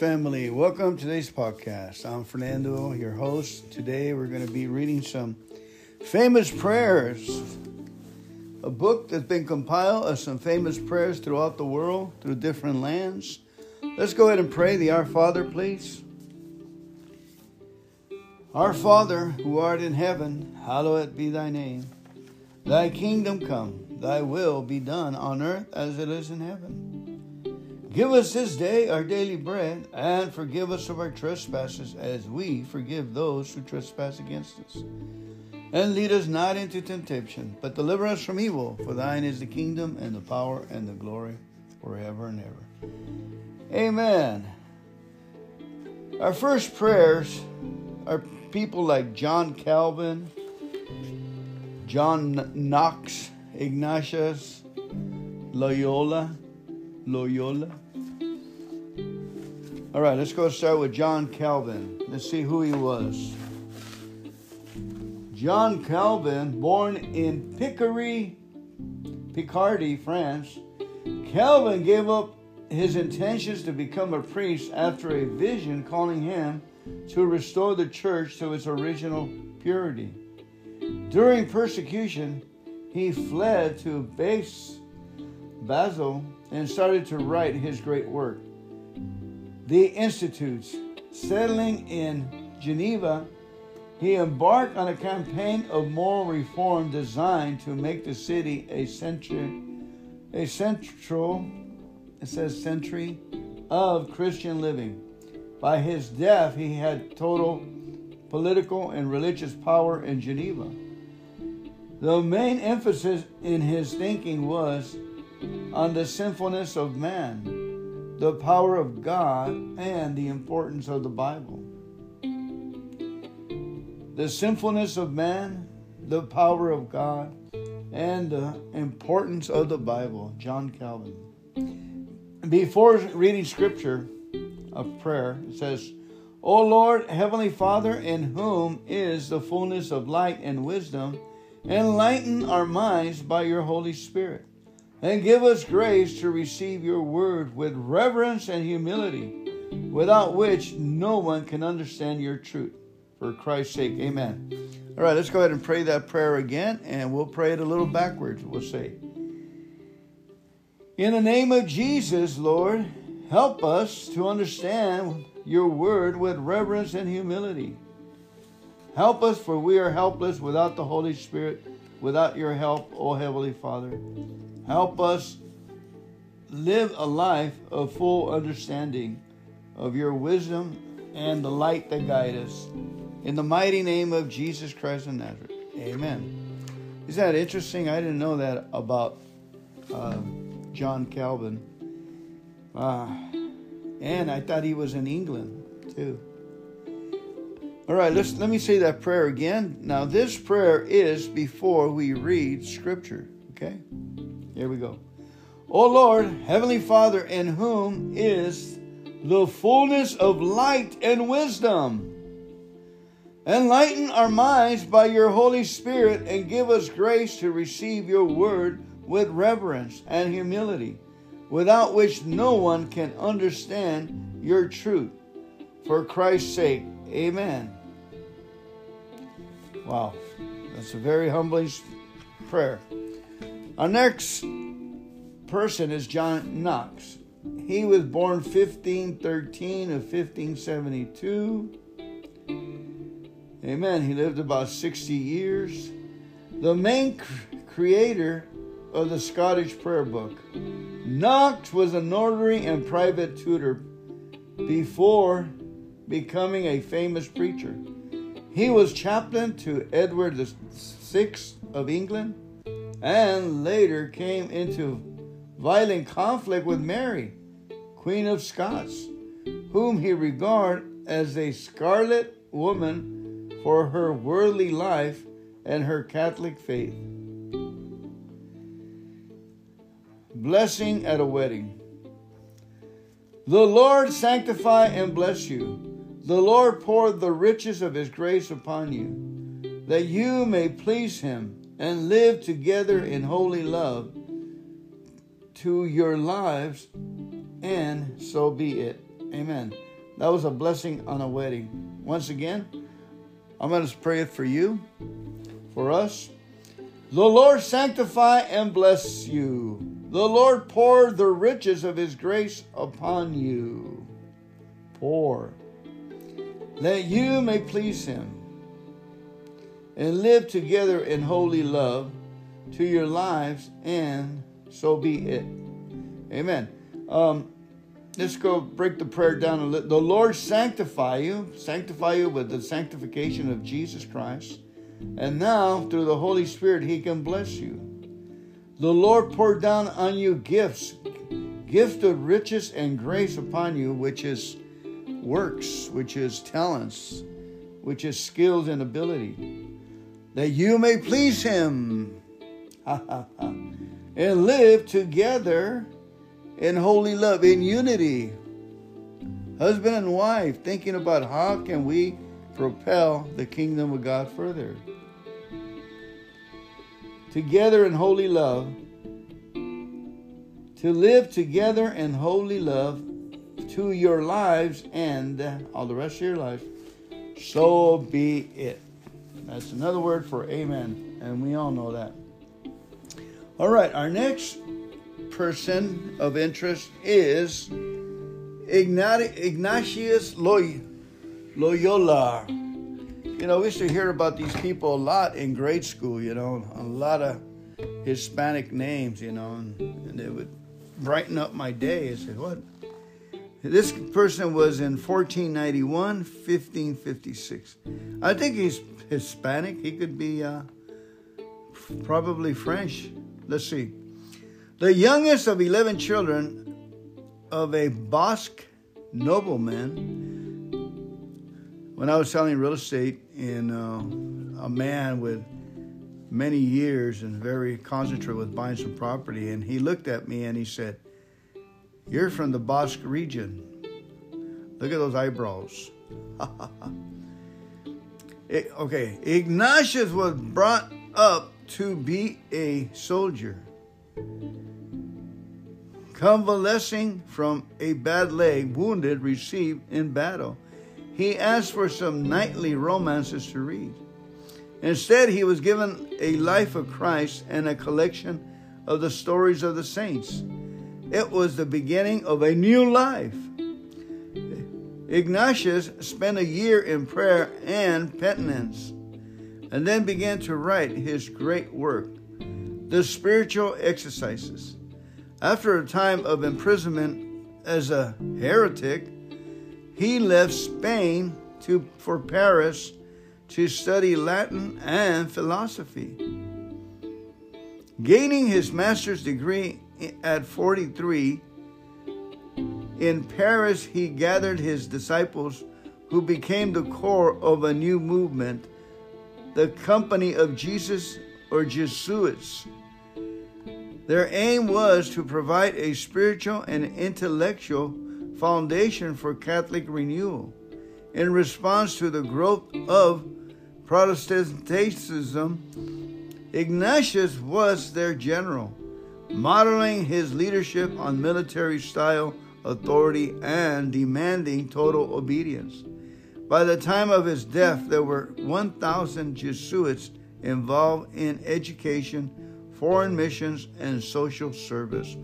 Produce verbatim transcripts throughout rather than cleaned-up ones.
family. Welcome to today's podcast. I'm Fernando, your host. Today we're going to be reading some famous prayers, a book that's been compiled of some famous prayers throughout the world, through different lands. Let's go ahead and pray the Our Father, please. Our Father, who art in heaven, hallowed be thy name. Thy kingdom come, thy will be done on earth as it is in heaven. Give us this day our daily bread, and forgive us of our trespasses as we forgive those who trespass against us. And lead us not into temptation, but deliver us from evil. For thine is the kingdom and the power and the glory forever and ever. Amen. Our first prayers are people like John Calvin, John Knox, Ignatius, Loyola, Loyola. All right, let's go start with John Calvin. Let's see who he was. John Calvin, born in Picardy, Picardy, France. Calvin gave up his intentions to become a priest after a vision calling him to restore the church to its original purity. During persecution, he fled to Bas- Basel and started to write his great work, The Institutes. Settling in Geneva, he embarked on a campaign of moral reform designed to make the city a century, a central, it says century, of Christian living. By his death, he had total political and religious power in Geneva. The main emphasis in his thinking was on the sinfulness of man, the power of God, and the importance of the Bible. The sinfulness of man, the power of God, and the importance of the Bible. John Calvin. Before reading scripture of prayer, it says, O Lord, Heavenly Father, in whom is the fullness of light and wisdom, enlighten our minds by your Holy Spirit, and give us grace to receive your word with reverence and humility, without which no one can understand your truth. For Christ's sake, amen. All right, let's go ahead and pray that prayer again, and we'll pray it a little backwards. We'll say, in the name of Jesus, Lord, help us to understand your word with reverence and humility. Help us, for we are helpless without the Holy Spirit, without your help, O Heavenly Father. Help us live a life of full understanding of your wisdom and the light that guides us. In the mighty name of Jesus Christ of Nazareth. Amen. Isn't that interesting? I didn't know that about uh, John Calvin. Uh, and I thought he was in England too. All right, let's, let me say that prayer again. Now, this prayer is before we read scripture. Okay? Here we go. O Lord, Heavenly Father, in whom is the fullness of light and wisdom, enlighten our minds by your Holy Spirit and give us grace to receive your word with reverence and humility, without which no one can understand your truth. For Christ's sake, amen. Wow, that's a very humbling prayer. Our next person is John Knox. He was born fifteen thirteen of fifteen seventy-two. Amen. He lived about sixty years. The main cr- creator of the Scottish Prayer Book. Knox was a notary and private tutor before becoming a famous preacher. He was chaplain to Edward the Sixth of England, and later came into violent conflict with Mary, Queen of Scots, whom he regarded as a scarlet woman for her worldly life and her Catholic faith. Blessing at a wedding. The Lord sanctify and bless you. The Lord pour the riches of his grace upon you, that you may please him and live together in holy love to your lives, and so be it. Amen. That was a blessing on a wedding. Once again, I'm going to pray it for you, for us. The Lord sanctify and bless you. The Lord pour the riches of his grace upon you. Pour. That you may please him and live together in holy love to your lives, and so be it. Amen. Um, let's go break the prayer down a little. The Lord sanctify you, sanctify you with the sanctification of Jesus Christ. And now, through the Holy Spirit, he can bless you. The Lord pour down on you gifts, gifts of riches and grace upon you, which is works, which is talents, which is skills and ability, that you may please him and live together in holy love, in unity. Husband and wife, thinking about how can we propel the kingdom of God further. Together in holy love, to live together in holy love to your lives and all the rest of your life, so be it. That's another word for amen, and we all know that. All right, our next person of interest is Ignati- Ignatius Loy- Loyola. You know, we used to hear about these people a lot in grade school, you know, a lot of Hispanic names, you know, and, and it would brighten up my day. I said, what? This person was in fourteen ninety-one, fifteen fifty-six. I think he's Hispanic. He could be uh, probably French. Let's see. The youngest of eleven children of a Basque nobleman. When I was selling real estate in uh, a man with many years and very concentrated with buying some property, and he looked at me and he said, "You're from the Basque region. Look at those eyebrows." it, okay, Ignatius was brought up to be a soldier. Convalescing from a bad leg, wounded, received in battle, he asked for some knightly romances to read. Instead, he was given a life of Christ and a collection of the stories of the saints. It was the beginning of a new life. Ignatius spent a year in prayer and penitence, and then began to write his great work, The Spiritual Exercises. After a time of imprisonment as a heretic, he left Spain to, for Paris to study Latin and philosophy. Gaining his master's degree at forty-three, in Paris he gathered his disciples who became the core of a new movement, the Company of Jesus, or Jesuits. Their aim was to provide a spiritual and intellectual foundation for Catholic renewal in response to the growth of Protestantism. Ignatius was their general, modeling his leadership on military style authority and demanding total obedience. By the time of his death, there were one thousand Jesuits involved in education, foreign missions, and social service.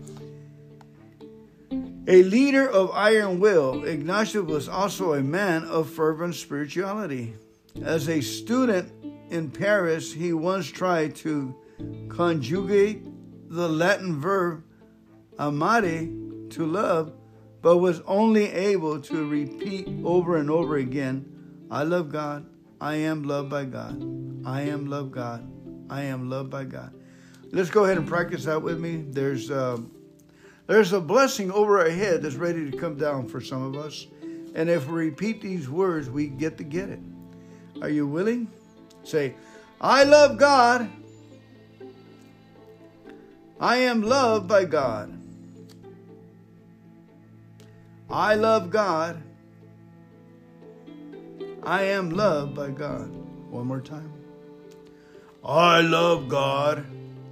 A leader of iron will, Ignatius was also a man of fervent spirituality. As a student in Paris, he once tried to conjugate the Latin verb amare, to love, but was only able to repeat over and over again, I love God, I am loved by God, I am loved God, I am loved by God. Let's go ahead and practice that with me. There's uh, there's a blessing over our head that's ready to come down for some of us. And if we repeat these words, we get to get it. Are you willing? Say, I love God. I am loved by God. I love God. I am loved by God. One more time. I love God.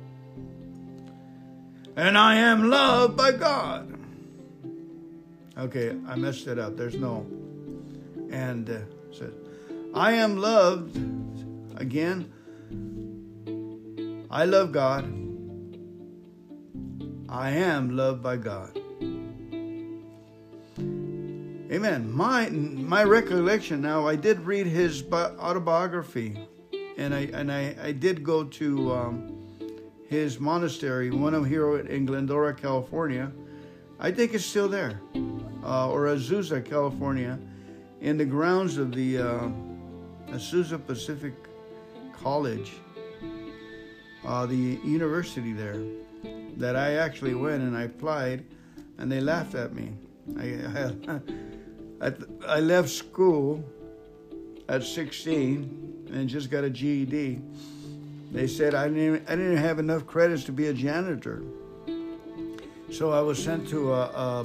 And I am loved by God. Okay, I messed it up. There's no And uh, says, I am loved. Again, I love God. I am loved by God. Amen. My my recollection now, I did read his autobiography, and I and I, I did go to um, his monastery, one of here in Glendora, California. I think it's still there, uh, or Azusa, California, in the grounds of the uh, Azusa Pacific College, uh, the university there, that I actually went and I applied, and they laughed at me. I I, I left school at sixteen and just got a G E D. They said I didn't even, I didn't have enough credits to be a janitor, so I was sent to a a,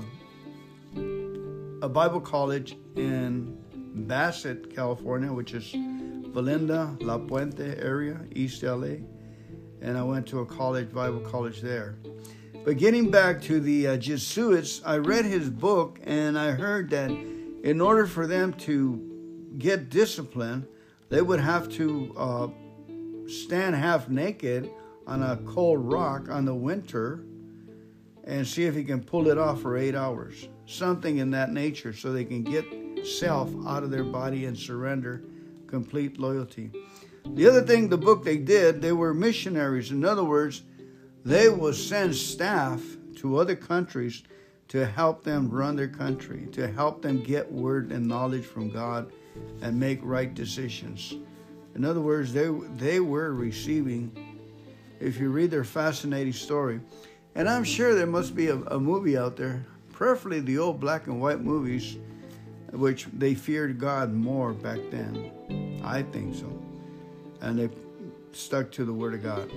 a Bible college in Bassett, California, which is Valinda, La Puente area, East L A, and I went to a college, Bible college there. But getting back to the uh, Jesuits, I read his book, and I heard that in order for them to get discipline, they would have to uh, stand half naked on a cold rock on the winter and see if he can pull it off for eight hours. Something in that nature, so they can get self out of their body and surrender complete loyalty. The other thing, the book they did, they were missionaries. In other words, they will send staff to other countries to help them run their country, to help them get word and knowledge from God and make right decisions. In other words, they they were receiving, if you read their fascinating story, and I'm sure there must be a, a movie out there, preferably the old black and white movies, which they feared God more back then. I think so. And they stuck to the Word of God.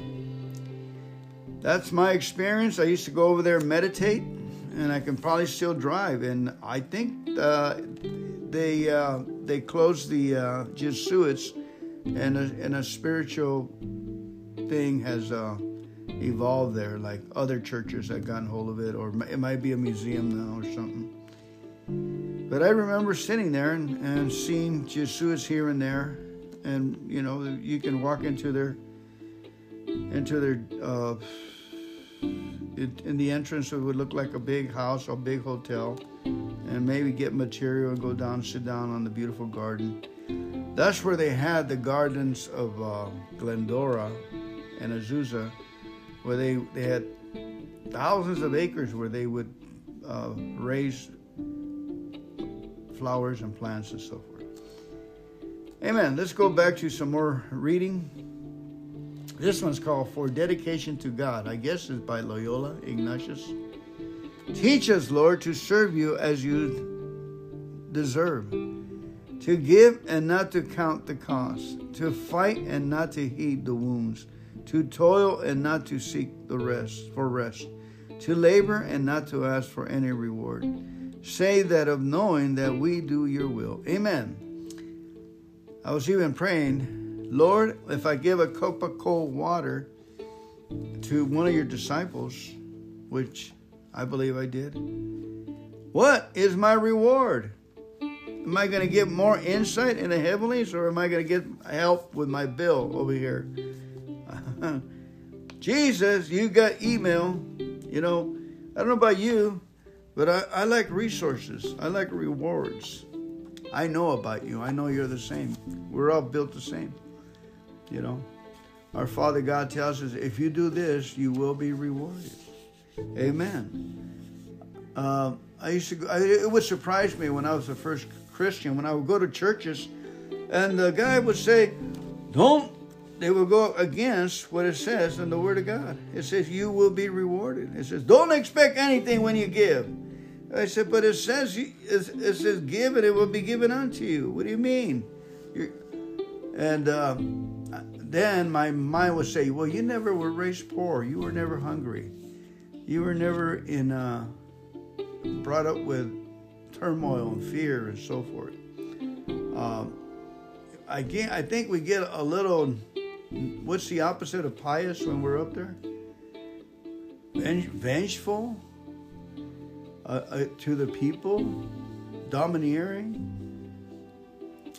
That's my experience. I used to go over there and meditate, and I can probably still drive. And I think uh, they uh, they closed the uh, Jesuits, and a, and a spiritual thing has uh, evolved there, like other churches have gotten hold of it, or it might be a museum now or something. But I remember sitting there and, and seeing Jesuits here and there, and you know, you can walk into their into their uh, it, in the entrance, it would look like a big house or a big hotel, and maybe get material and go down, sit down on the beautiful garden. That's where they had the gardens of uh, Glendora and Azusa, where they, they had thousands of acres where they would uh, raise flowers and plants and so forth. Amen. Let's go back to some more reading. This one's called For Dedication to God. I guess it's by Loyola Ignatius. Teach us, Lord, to serve you as you deserve, to give and not to count the cost, to fight and not to heed the wounds, to toil and not to seek the rest for rest, to labor and not to ask for any reward. Say that of knowing that we do your will. Amen. I was even praying, Lord, if I give a cup of cold water to one of your disciples, which I believe I did, what is my reward? Am I going to get more insight in the heavenlies, or am I going to get help with my bill over here? Jesus, you got email. You know, I don't know about you, but I, I like resources. I like rewards. I know about you. I know you're the same. We're all built the same. You know, our Father God tells us, if you do this, you will be rewarded. Amen. Uh, I used to go, I, it would surprise me when I was the first Christian, when I would go to churches, and the guy would say, don't, they would go against what it says in the Word of God. It says, you will be rewarded. It says, don't expect anything when you give. I said, but it says, it says, give and it will be given unto you. What do you mean? You're, and uh, then my mind would say, well, you never were raised poor. You were never hungry. You were never in uh, brought up with turmoil and fear and so forth. Um, I, get, I think we get a little, what's the opposite of pious when we're up there? Venge, vengeful uh, uh, to the people, domineering.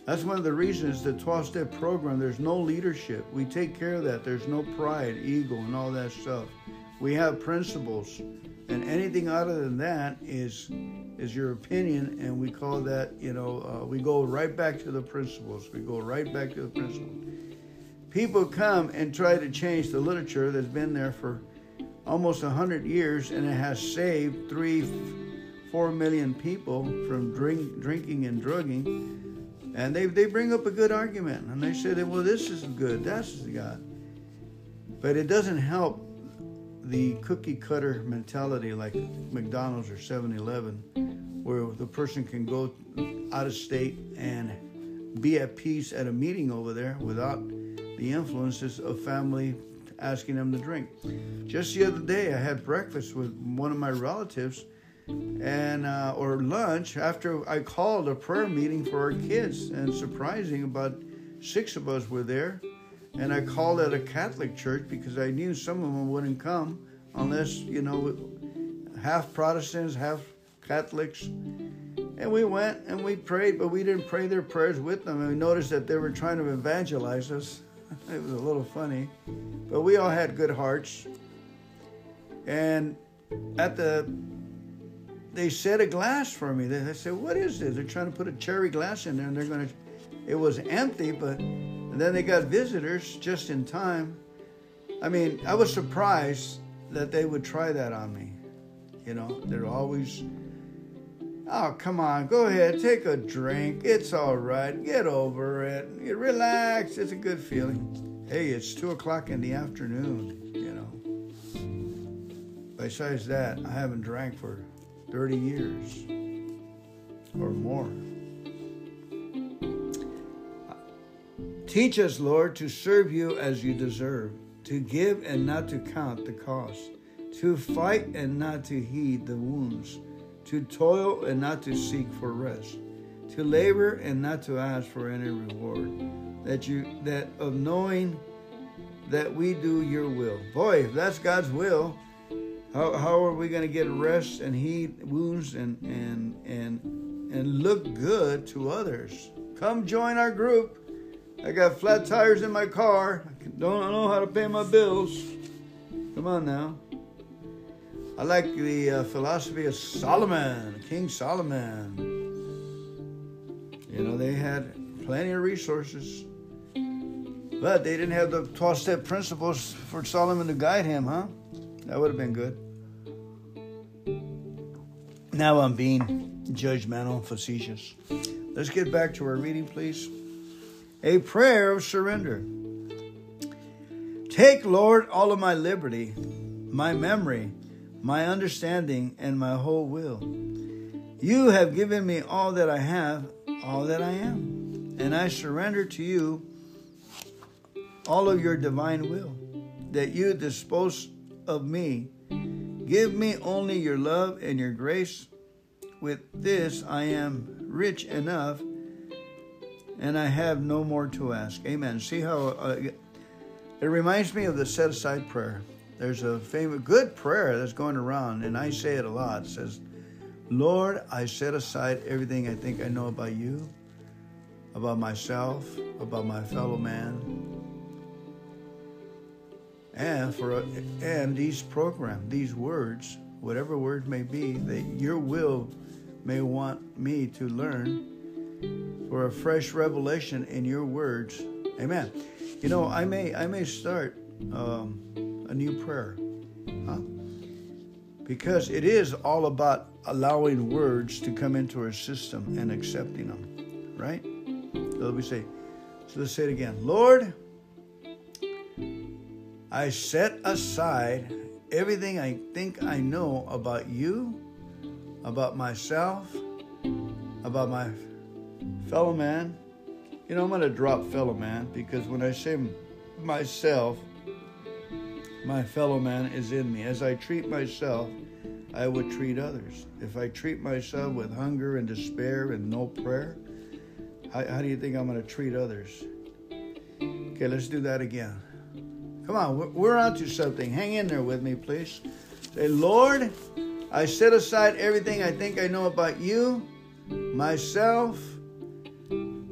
That's one of the reasons the twelve-step program, there's no leadership. We take care of that. There's no pride, ego, and all that stuff. We have principles. And anything other than that is is your opinion, and we call that, you know, uh, we go right back to the principles. We go right back to the principles. People come and try to change the literature that's been there for almost one hundred years, and it has saved three, four million people from drink, drinking and drugging. And they, they bring up a good argument, and they say, that, well, this is good, that's God. But it doesn't help the cookie cutter mentality like McDonald's or seven eleven, where the person can go out of state and be at peace at a meeting over there without the influences of family asking them to drink. Just the other day, I had breakfast with one of my relatives, and uh, or lunch after I called a prayer meeting for our kids, and surprising, about six of us were there. And I called at a Catholic church because I knew some of them wouldn't come unless, you know, half Protestants, half Catholics. And we went and we prayed, but we didn't pray their prayers with them. And we noticed that they were trying to evangelize us. It was a little funny. But we all had good hearts. And at the, they set a glass for me. They, they said, what is this? They're trying to put a cherry glass in there, and they're going to, it was empty, but... And then they got visitors just in time. I mean, I was surprised that they would try that on me. You know, they're always, oh, come on, go ahead, take a drink. It's all right. Get over it. You relax. It's a good feeling. Hey, it's two o'clock in the afternoon, you know. Besides that, I haven't drank for thirty years or more. Teach us, Lord, to serve you as you deserve, to give and not to count the cost, to fight and not to heed the wounds, to toil and not to seek for rest, to labor and not to ask for any reward, that you that of knowing that we do your will. Boy, if that's God's will, how, how are we going to get rest and heed wounds and and and and look good to others? Come join our group. I got flat tires in my car. I don't know how to pay my bills. Come on now. I like the uh, philosophy of Solomon, King Solomon. You know, they had plenty of resources, but they didn't have the twelve-step principles for Solomon to guide him, huh? That would have been good. Now I'm being judgmental, facetious. Let's get back to our reading, please. A prayer of surrender. Take, Lord, all of my liberty, my memory, my understanding, and my whole will. You have given me all that I have, all that I am, and I surrender to you all of your divine will, that you dispose of me. Give me only your love and your grace. With this I am rich enough, and I have no more to ask. Amen. See how uh, it reminds me of the set-aside prayer. There's a famous, good prayer that's going around, and I say it a lot. It says, Lord, I set aside everything I think I know about you, about myself, about my fellow man, and for and these programs, these words, whatever words may be, that your will may want me to learn, for a fresh revelation in your words. Amen. You know, I may I may start um, a new prayer, huh? Because it is all about allowing words to come into our system and accepting them, right? So let me say, so let's say it again. Lord, I set aside everything I think I know about you, about myself, about my fellow man. You know, I'm going to drop fellow man, because when I say myself, my fellow man is in me. As I treat myself, I would treat others. If I treat myself with hunger and despair and no prayer, how, how do you think I'm going to treat others? Okay, let's do that again. Come on, we're, we're on to something. Hang in there with me, please. Say, Lord, I set aside everything I think I know about you, myself,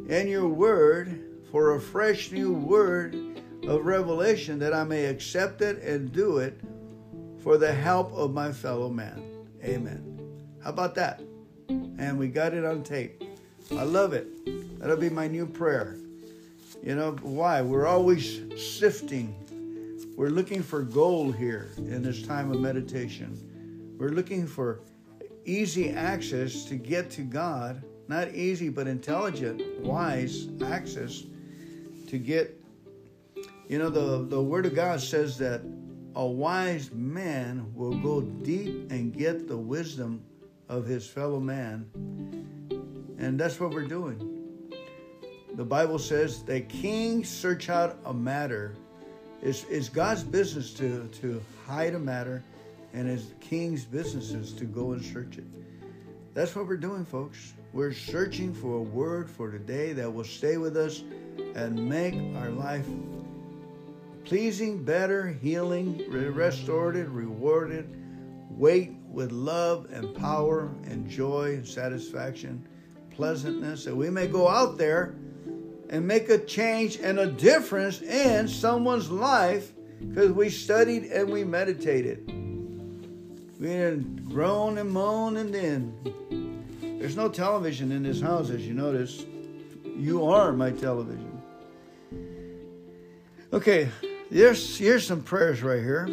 in your word for a fresh new word of revelation, that I may accept it and do it for the help of my fellow man. Amen. How about that? And we got it on tape. I love it. That'll be my new prayer. You know why? We're always sifting. We're looking for gold here in this time of meditation. We're looking for easy access to get to God. Not easy, but intelligent, wise access to get. You know, the, the Word of God says that a wise man will go deep and get the wisdom of his fellow man. And that's what we're doing. The Bible says that kings search out a matter. It's, it's God's business to, to hide a matter, and it's king's businesses to go and search it. That's what we're doing, folks. We're searching for a word for today that will stay with us and make our life pleasing, better, healing, restored, rewarded, weight with love and power and joy and satisfaction, pleasantness, that we may go out there and make a change and a difference in someone's life, because we studied and we meditated. We had groaned and moaned, and then there's no television in this house, as you notice. You are my television. Okay, here's, here's some prayers right here.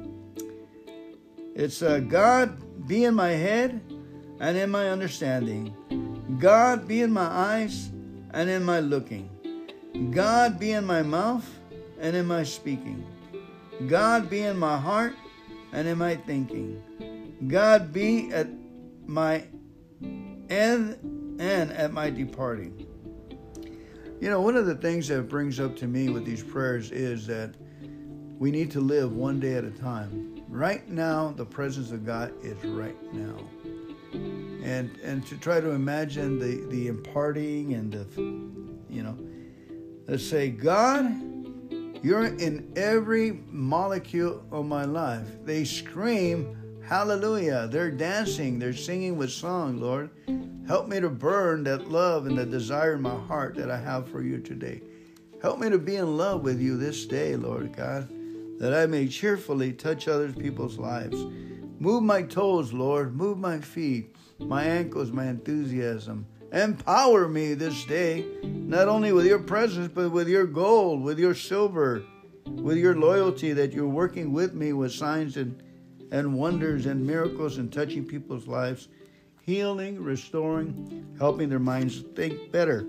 It's uh, God, be in my head and in my understanding. God, be in my eyes and in my looking. God, be in my mouth and in my speaking. God, be in my heart and in my thinking. God, be at my end and at my departing. You know, one of the things that brings up to me with these prayers is that we need to live one day at a time. Right now, the presence of God is right now. And and to try to imagine the, the imparting and the, you know, let's say, God, you're in every molecule of my life. They scream, hallelujah. They're dancing. They're singing with song, Lord. Help me to burn that love and the desire in my heart that I have for you today. Help me to be in love with you this day, Lord God, that I may cheerfully touch other people's lives. Move my toes, Lord. Move my feet, my ankles, my enthusiasm. Empower me this day, not only with your presence, but with your gold, with your silver, with your loyalty, that you're working with me with signs and, and wonders and miracles and touching people's lives, healing, restoring, helping their minds think better.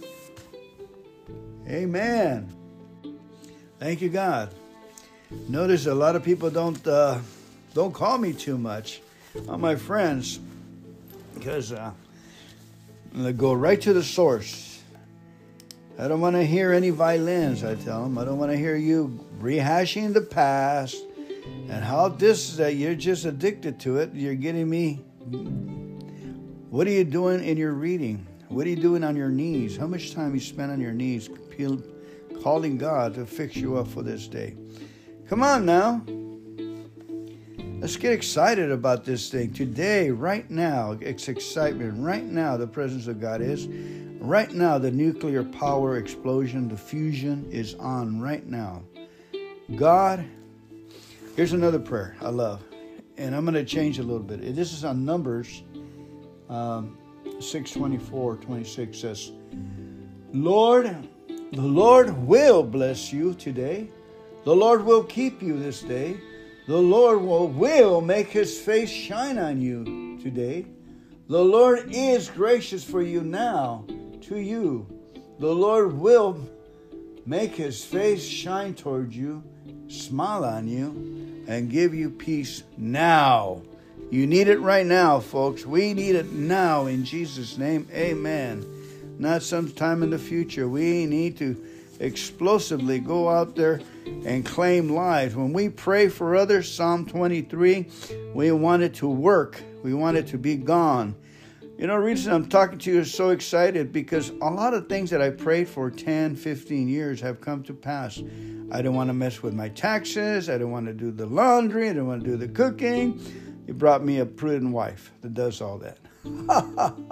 Amen. Thank you, God. Notice a lot of people don't uh, don't call me too much, uh, my friends, because uh, they go right to the source. I don't want to hear any violins, I tell them. I don't want to hear you rehashing the past and how this is that you're just addicted to it. You're getting me. What are you doing in your reading? What are you doing on your knees? How much time you spend on your knees calling God to fix you up for this day? Come on now. Let's get excited about this thing. Today, right now, it's excitement. Right now, the presence of God is. Right now, the nuclear power explosion, the fusion is on right now. God, here's another prayer I love. And I'm going to change it a little bit. This is on Numbers um, six twenty-four, twenty-six says, Lord, the Lord will bless you today. The Lord will keep you this day. The Lord will, will make his face shine on you today. The Lord is gracious for you now to you. The Lord will make his face shine toward you, smile on you, and give you peace now. You need it right now, folks. We need it now in Jesus' name. Amen. Not sometime in the future. We need to explosively go out there and claim lives. When we pray for others, Psalm twenty-three, we want it to work. We want it to be gone. You know, the reason I'm talking to you is so excited because a lot of things that I prayed for ten, fifteen years have come to pass. I don't want to mess with my taxes. I don't want to do the laundry. I don't want to do the cooking. You brought me a prudent wife that does all that.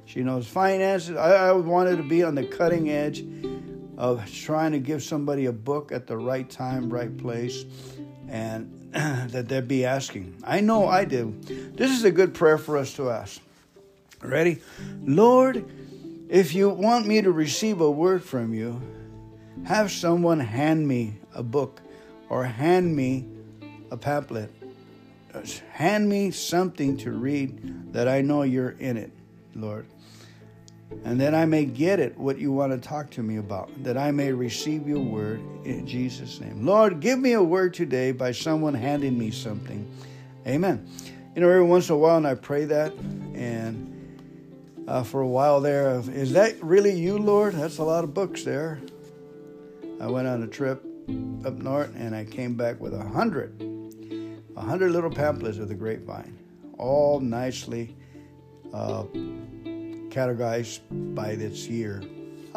She knows finances. I, I wanted to be on the cutting edge of trying to give somebody a book at the right time, right place, and that they'd be asking. I know I do. This is a good prayer for us to ask. Ready? Lord, if you want me to receive a word from you, have someone hand me a book or hand me a pamphlet. Hand me something to read that I know you're in it, Lord. And that I may get it, what you want to talk to me about. That I may receive your word in Jesus' name. Lord, give me a word today by someone handing me something. Amen. You know, every once in a while, and I pray that. And uh, for a while there, is that really you, Lord? That's a lot of books there. I went on a trip up north, and I came back with a hundred. A hundred little pamphlets of the grapevine. All nicely uh categorized by this year.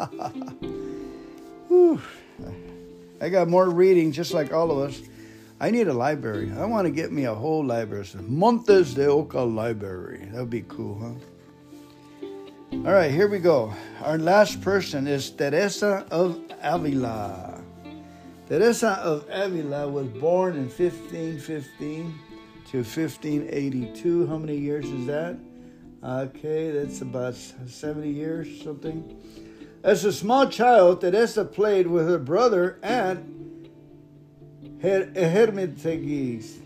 Whew. I got more reading, just like all of us. I need a library. I want to get me a whole library. Montes de Oca Library. That would be cool, huh? All right, here we go. Our last person is Teresa of Avila. Teresa of Avila was born in fifteen fifteen to fifteen eighty-two. How many years is that? Okay, that's about seventy years, something. As a small child, Teresa played with her brother at Her- Hermitages,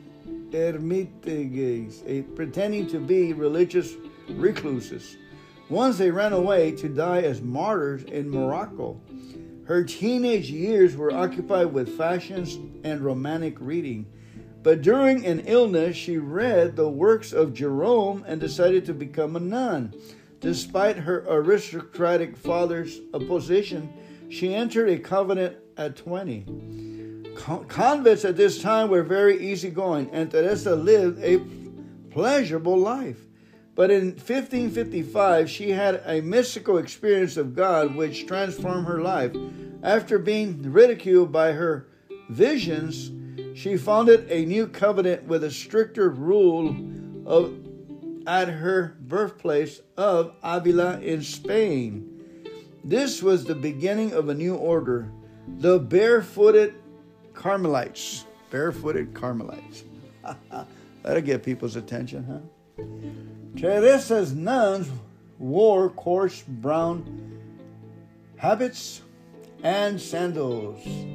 Hermitages, a, pretending to be religious recluses. Once they ran away to die as martyrs in Morocco. Her teenage years were occupied with fashions and romantic reading. But during an illness, she read the works of Jerome and decided to become a nun. Despite her aristocratic father's opposition, she entered a convent at twenty. Con- convents at this time were very easygoing, and Teresa lived a pleasurable life. But in fifteen fifty-five, she had a mystical experience of God which transformed her life. After being ridiculed by her visions, she founded a new covenant with a stricter rule of at her birthplace of Avila in Spain. This was the beginning of a new order, the barefooted Carmelites. Barefooted Carmelites. That'll get people's attention, huh? Teresa's nuns wore coarse brown habits and sandals,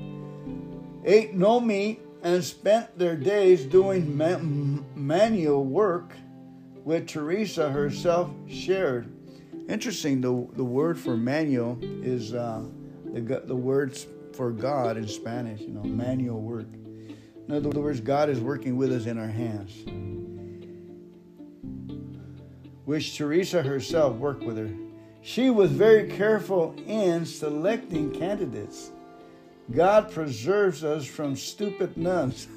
ate no meat, and spent their days doing man- manual work, which Teresa herself shared. Interesting, the, the word for manual is uh, the, the words for God in Spanish, you know, manual work. In other words, God is working with us in our hands, which Teresa herself worked with her. She was very careful in selecting candidates. God preserves us from stupid nuns.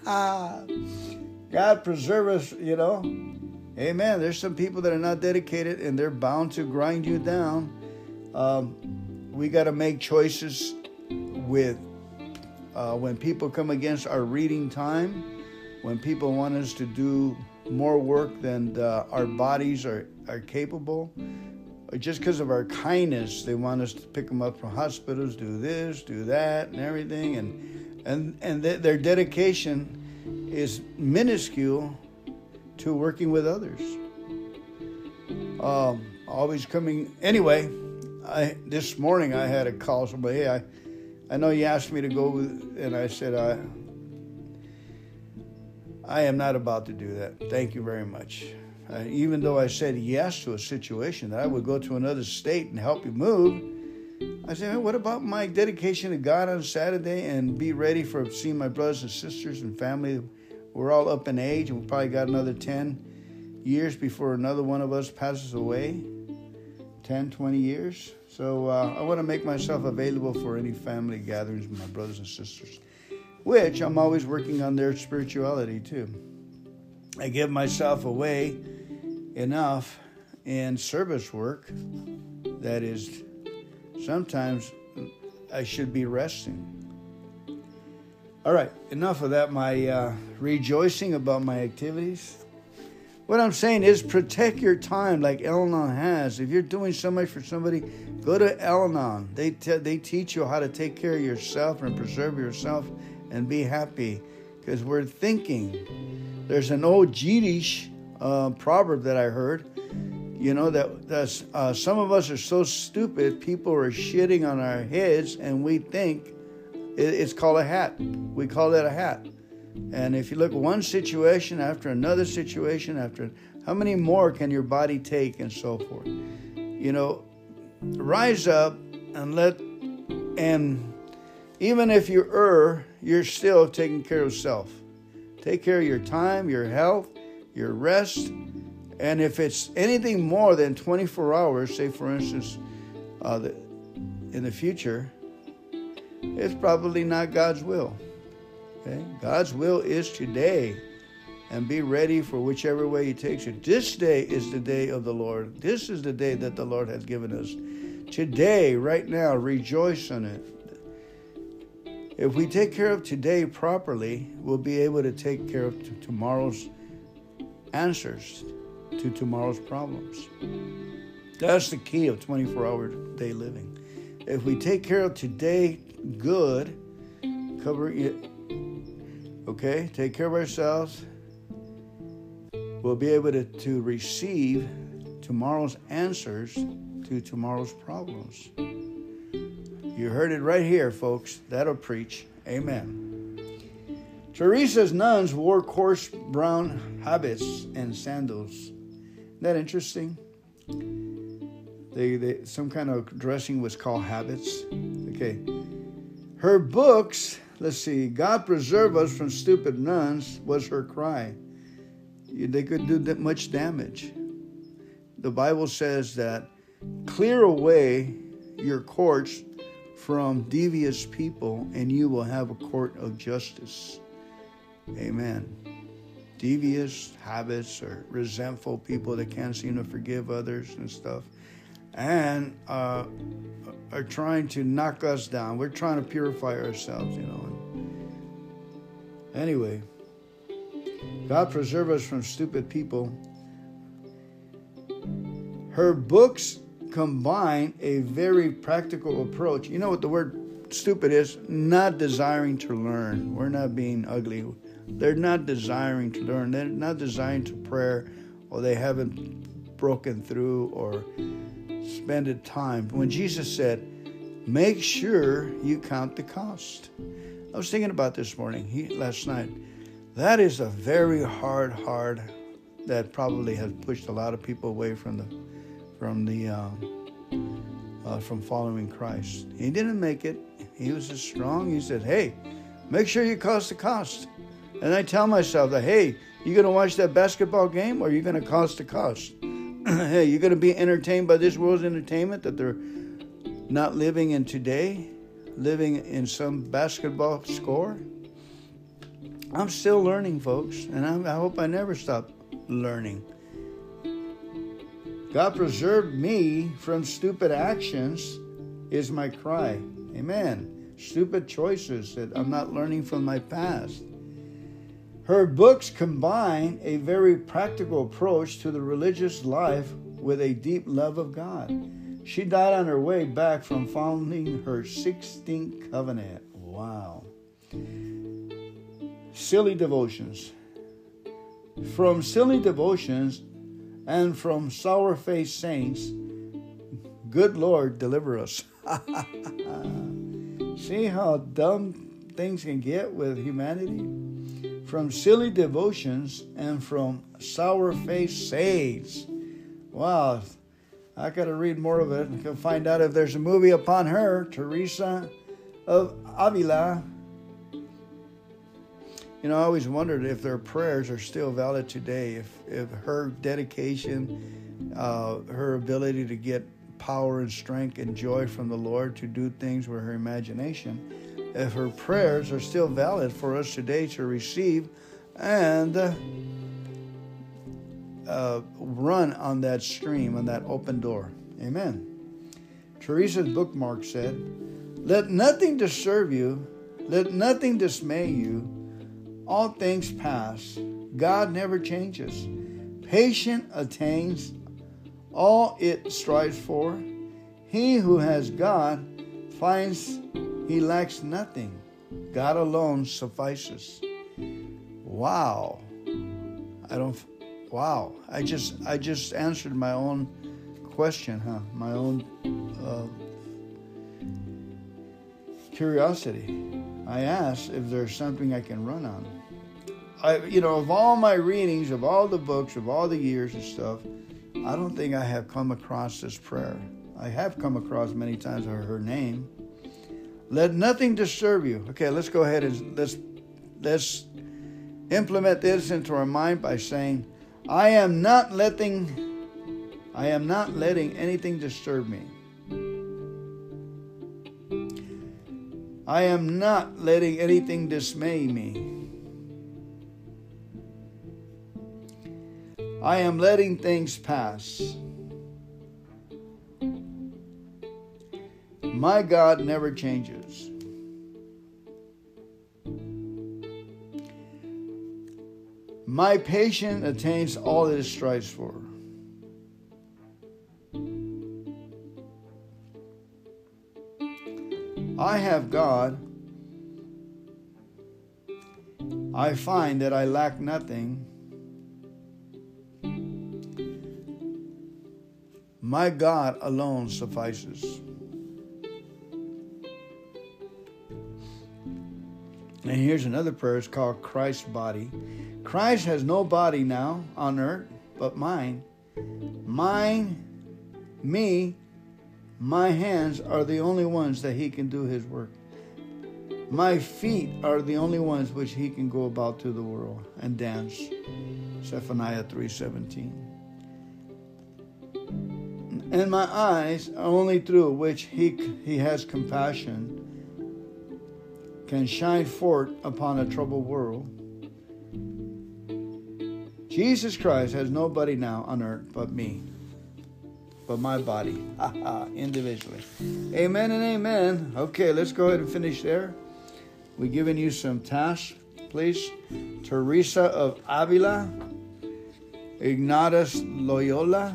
God preserve us, you know. Amen. There's some people that are not dedicated and they're bound to grind you down. Um, we got to make choices with uh, when people come against our reading time, when people want us to do more work than uh, our bodies are, are capable. Just because of our kindness, they want us to pick them up from hospitals, do this, do that, and everything. And and and th- their dedication is minuscule to working with others. Um, always coming. Anyway, I this morning I had a call. Somebody, hey, I, I know you asked me to go, with, and I said I. I am not about to do that. Thank you very much. Uh, even though I said yes to a situation that I would go to another state and help you move, I said, hey, what about my dedication to God on Saturday and be ready for seeing my brothers and sisters and family? We're all up in age, and we probably got another ten years before another one of us passes away. ten, twenty years. So uh, I want to make myself available for any family gatherings with my brothers and sisters, which I'm always working on their spirituality too. I give myself away enough in service work that is sometimes I should be resting. All right, enough of that, my uh, rejoicing about my activities. What I'm saying is protect your time like Al-Anon has. If you're doing so much for somebody, go to Al-Anon. They, te- they teach you how to take care of yourself and preserve yourself and be happy. Because we're thinking. There's an old Yiddish uh, proverb that I heard. You know, that that's, uh, some of us are so stupid, people are shitting on our heads, and we think it, it's called a hat. We call it a hat. And if you look one situation after another situation after, how many more can your body take and so forth? You know, rise up and let, and even if you err, you're still taking care of self. Take care of your time, your health, your rest. And if it's anything more than twenty-four hours, say for instance, uh, the, in the future, it's probably not God's will. Okay? God's will is today, and be ready for whichever way He takes you. This day is the day of the Lord. This is the day that the Lord has given us. Today, right now, rejoice in it. If we take care of today properly, we'll be able to take care of t- tomorrow's answers to tomorrow's problems. That's the key of twenty-four hour day living. If we take care of today good, cover it, okay, take care of ourselves, we'll be able to, to receive tomorrow's answers to tomorrow's problems. You heard it right here, folks. That'll preach. Amen. Teresa's nuns wore coarse brown habits and sandals. Isn't that interesting? They, they, some kind of dressing was called habits. Okay. Her books, let's see, God preserve us from stupid nuns, was her cry. They could do that much damage. The Bible says that clear away your courts from devious people, and you will have a court of justice. Amen. Devious habits or resentful people that can't seem to forgive others and stuff, and uh, are trying to knock us down. We're trying to purify ourselves, you know. Anyway, God preserve us from stupid people. Her books combine a very practical approach. You know what the word stupid is? Not desiring to learn. We're not being ugly. They're not desiring to learn. They're not desiring to prayer, or they haven't broken through or spent time. When Jesus said, make sure you count the cost. I was thinking about this morning, he, last night. That is a very hard, hard, that probably has pushed a lot of people away from the, from the, uh, uh, from following Christ. He didn't make it. He was as strong. He said, hey, make sure you cost the cost. And I tell myself that, hey, you going to watch that basketball game, or are you going to cost the cost? Hey, you're going to be entertained by this world's entertainment that they're not living in today, living in some basketball score? I'm still learning, folks, and I'm, I hope I never stop learning. God preserved me from stupid actions is my cry. Amen. Stupid choices that I'm not learning from my past. Her books combine a very practical approach to the religious life with a deep love of God. She died on her way back from founding her sixteenth covenant. Wow. Silly devotions. From silly devotions and from sour-faced saints, good Lord, deliver us. See how dumb things can get with humanity? From silly devotions and from sour-faced saints. Wow, I got to read more of it. I can find out if there's a movie upon her, Teresa of Avila. You know, I always wondered if their prayers are still valid today, if, if her dedication, uh, her ability to get power and strength and joy from the Lord to do things with her imagination, if her prayers are still valid for us today to receive and uh, uh, run on that stream, on that open door. Amen. Teresa's bookmark said, let nothing disturb you, let nothing dismay you. All things pass. God never changes. patient attains all it strives for. He who has God finds he lacks nothing. God alone suffices. Wow. I don't, wow. I just, I just answered my own question, huh? My own uh, curiosity. I asked if there's something I can run on. I, you know, of all my readings, of all the books, of all the years and stuff, I don't think I have come across this prayer. I have come across many times her, her name. Let nothing disturb you. Okay, let's go ahead and let's let's implement this into our mind by saying, I am not letting I am not letting anything disturb me. I am not letting anything dismay me. I am letting things pass. My God never changes. My patience attains all it strives for. I have God. I find that I lack nothing. My God alone suffices. And here's another prayer. It's called Christ's body. Christ has no body now on earth but mine. Mine, me, my hands are the only ones that he can do his work. My feet are the only ones which he can go about to the world and dance. Zephaniah three seventeen. And my eyes are only through which he, he has compassion, can shine forth upon a troubled world. Jesus Christ has nobody now on earth but me, but my body, individually. Amen and amen. Okay, let's go ahead and finish there. We're giving you some tasks, please. Teresa of Avila, Ignatius Loyola,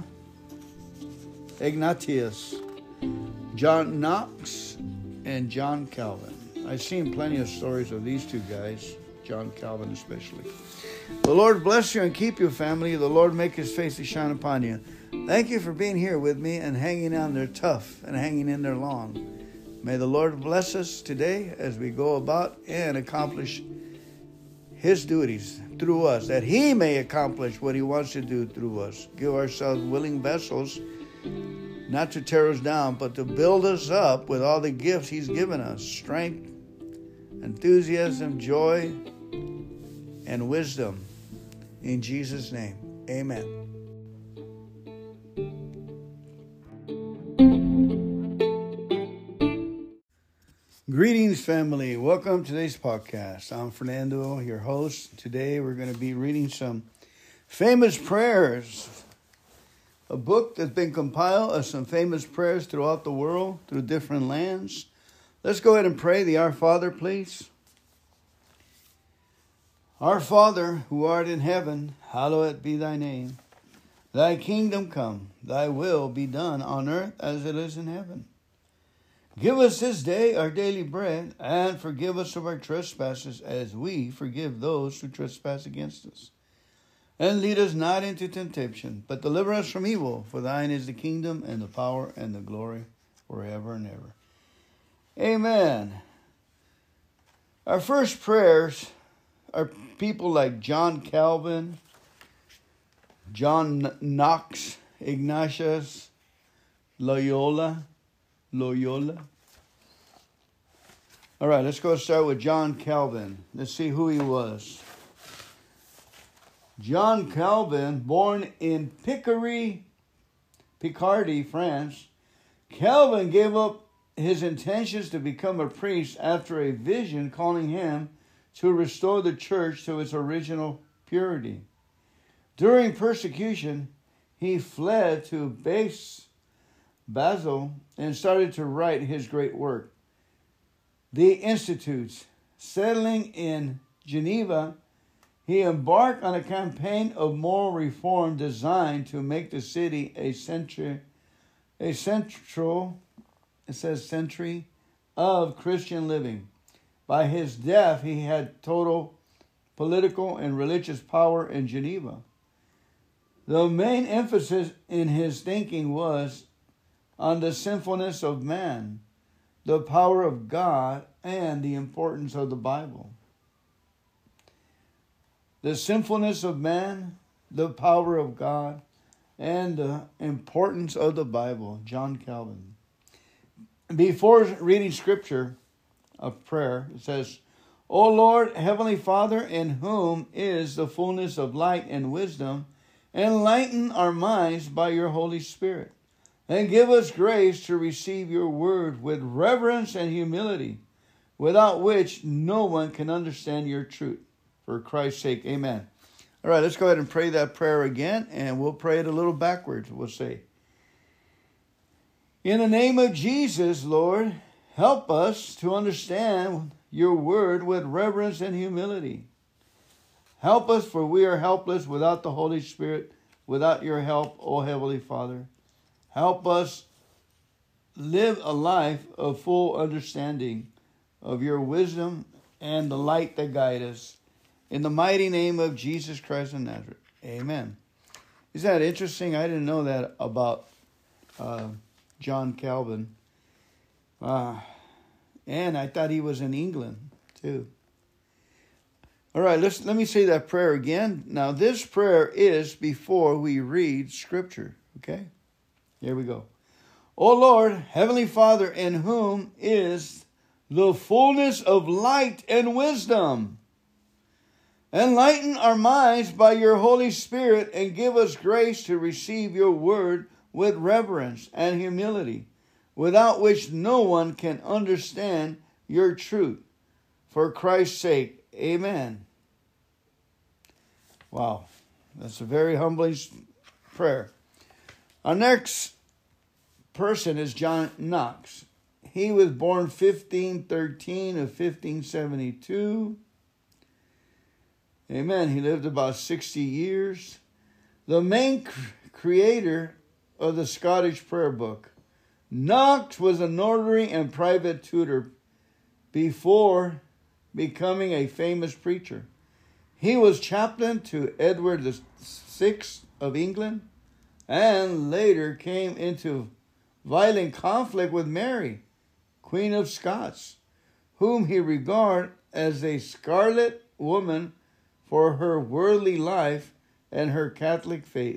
Ignatius, John Knox, and John Calvin. I've seen plenty of stories of these two guys, John Calvin especially. The Lord bless you and keep you, family. The Lord make his face to shine upon you. Thank you for being here with me and hanging on there tough and hanging in there long. May the Lord bless us today as we go about and accomplish his duties through us, that he may accomplish what he wants to do through us. Give ourselves willing vessels, not to tear us down, but to build us up with all the gifts he's given us. Strength, enthusiasm, joy, and wisdom. In Jesus' name, amen. Greetings, family. Welcome to today's podcast. I'm Fernando, your host. Today we're going to be reading some famous prayers. A book that's been compiled of some famous prayers throughout the world, through different lands. Let's go ahead and pray the Our Father, please. Our Father, who art in heaven, hallowed be thy name. Thy kingdom come, thy will be done on earth as it is in heaven. Give us this day our daily bread, and forgive us of our trespasses as we forgive those who trespass against us. And lead us not into temptation, but deliver us from evil. For thine is the kingdom and the power and the glory forever and ever. Amen. Our first prayers are people like John Calvin, John Knox, Ignatius Loyola, Loyola. All right, let's go start with John Calvin. Let's see who he was. John Calvin, born in Picardy, Picardy, France. Calvin gave up his intentions to become a priest after a vision calling him to restore the church to its original purity. During persecution, he fled to Bas- Basel and started to write his great work, The Institutes. Settling in Geneva, he embarked on a campaign of moral reform designed to make the city a century, a central, it says century, of Christian living. By his death, he had total political and religious power in Geneva. The main emphasis in his thinking was on the sinfulness of man, the power of God, and the importance of the Bible. The sinfulness of man, the power of God, and the importance of the Bible, John Calvin. Before reading scripture of prayer, it says, O Lord, Heavenly Father, in whom is the fullness of light and wisdom, enlighten our minds by your Holy Spirit, and give us grace to receive your word with reverence and humility, without which no one can understand your truth. For Christ's sake, amen. All right, let's go ahead and pray that prayer again, and we'll pray it a little backwards. We'll say, in the name of Jesus, Lord, help us to understand your word with reverence and humility. Help us, for we are helpless without the Holy Spirit, without your help, O Heavenly Father. Help us live a life of full understanding of your wisdom and the light that guides us. In the mighty name of Jesus Christ of Nazareth. Amen. Is that interesting? I didn't know that about uh, John Calvin. Uh, and I thought he was in England too. All right, let's, let me say that prayer again. Now, this prayer is before we read scripture. Okay? Here we go. O Lord, Heavenly Father, in whom is the fullness of light and wisdom, enlighten our minds by your Holy Spirit and give us grace to receive your word with reverence and humility, without which no one can understand your truth. For Christ's sake, amen. Wow, that's a very humbling prayer. Our next person is John Knox. He was born fifteen thirteen of fifteen seventy-two. Amen. He lived about sixty years. The main cr- creator of the Scottish Prayer Book. Knox was a notary and private tutor before becoming a famous preacher. He was chaplain to Edward the Sixth of England and later came into violent conflict with Mary, Queen of Scots, whom he regarded as a scarlet woman for her worldly life and her Catholic faith.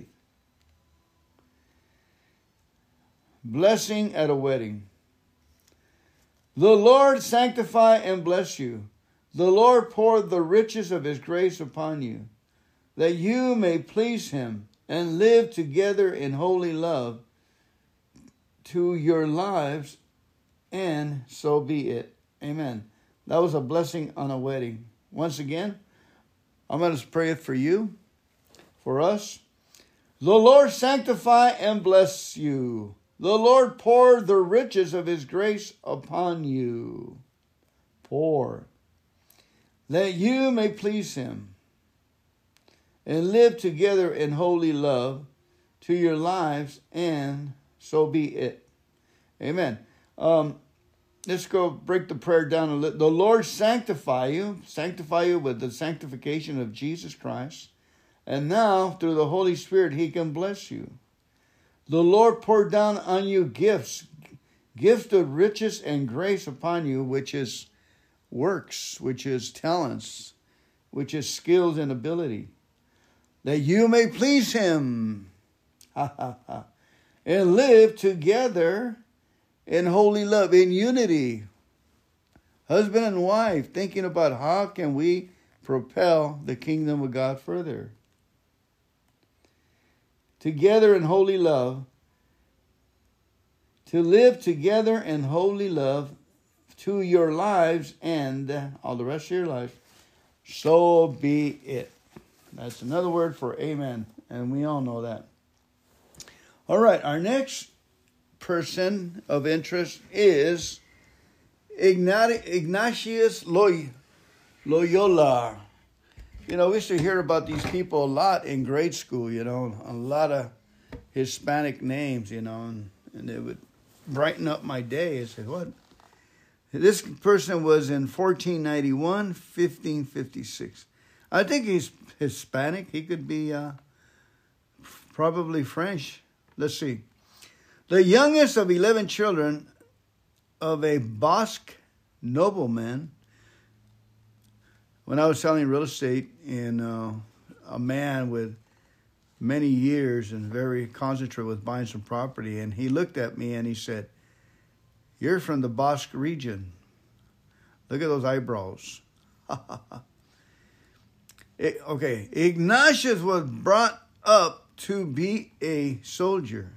Blessing at a wedding. The Lord sanctify and bless you. The Lord pour the riches of his grace upon you, that you may please him and live together in holy love to your lives, and so be it. Amen. That was a blessing on a wedding. Once again, I'm going to pray it for you, for us. The Lord sanctify and bless you. The Lord pour the riches of his grace upon you. Pour. That you may please him and live together in holy love to your lives, and so be it. Amen. Um, let's go break the prayer down a little. The Lord sanctify you, sanctify you with the sanctification of Jesus Christ. And now, through the Holy Spirit, he can bless you. The Lord pour down on you gifts, gifts of riches and grace upon you, which is works, which is talents, which is skills and ability, that you may please him and live together in holy love, in unity, husband and wife, thinking about how can we propel the kingdom of God further. Together in holy love, to live together in holy love to your lives and all the rest of your life, so be it. That's another word for amen, and we all know that. All right, our next person of interest is Ignatius Loyola. You know, we used to hear about these people a lot in grade school, you know, a lot of Hispanic names, you know, and, and it would brighten up my day. I said, what? This person was in fourteen ninety-one, fifteen fifty-six. I think he's Hispanic. He could be uh, probably French. Let's see. The youngest of eleven children of a Basque nobleman. When I was selling real estate, in uh, a man with many years and very concentrated with buying some property, and he looked at me and he said, "You're from the Basque region. Look at those eyebrows." it, okay, Ignatius was brought up to be a soldier.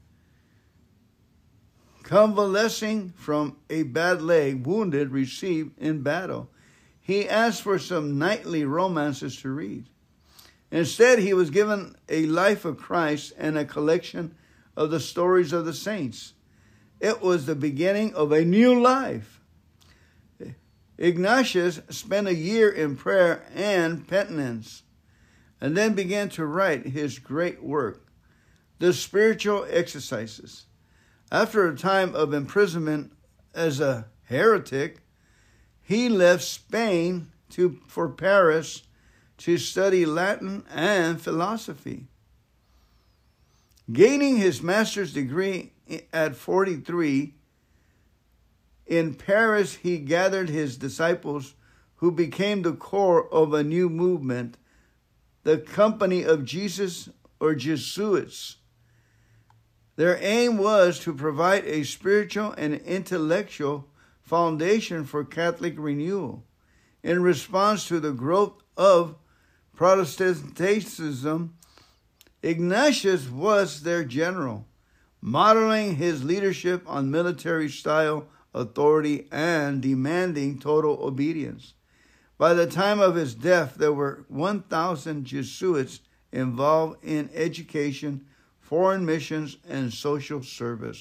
Convalescing from a bad leg, wounded, received in battle, he asked for some knightly romances to read. Instead, he was given a life of Christ and a collection of the stories of the saints. It was the beginning of a new life. Ignatius spent a year in prayer and penitence, and then began to write his great work, The Spiritual Exercises. After a time of imprisonment as a heretic, he left Spain to for Paris to study Latin and philosophy. Gaining his master's degree at forty-three, in Paris he gathered his disciples who became the core of a new movement, the Company of Jesus, or Jesuits. Their aim was to provide a spiritual and intellectual foundation for Catholic renewal in response to the growth of Protestantism. Ignatius was their general, modeling his leadership on military-style authority and demanding total obedience. By the time of his death, there were one thousand Jesuits involved in education, foreign missions, and social service.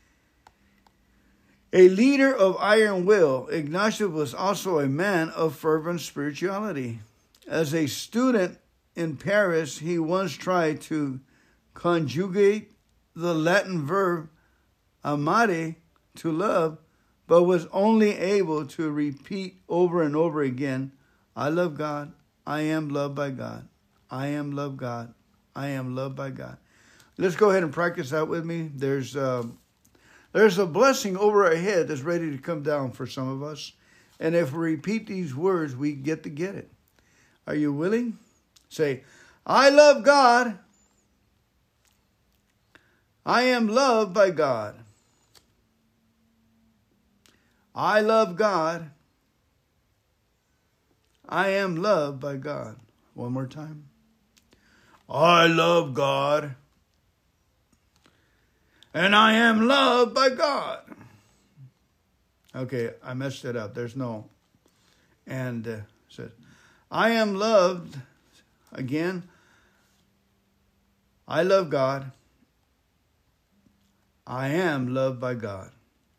A leader of iron will, Ignatius was also a man of fervent spirituality. As a student in Paris, he once tried to conjugate the Latin verb amare, to love, but was only able to repeat over and over again, I love God, I am loved by God, I am loved God, I am loved by God. Let's go ahead and practice that with me. There's uh, there's a blessing over our head that's ready to come down for some of us. And if we repeat these words, we get to get it. Are you willing? Say, I love God. I am loved by God. I love God. I am loved by God. One more time. I love God. And I am loved by God. Okay, I messed it up. There's no. And uh, says, I am loved. Again, I love God. I am loved by God.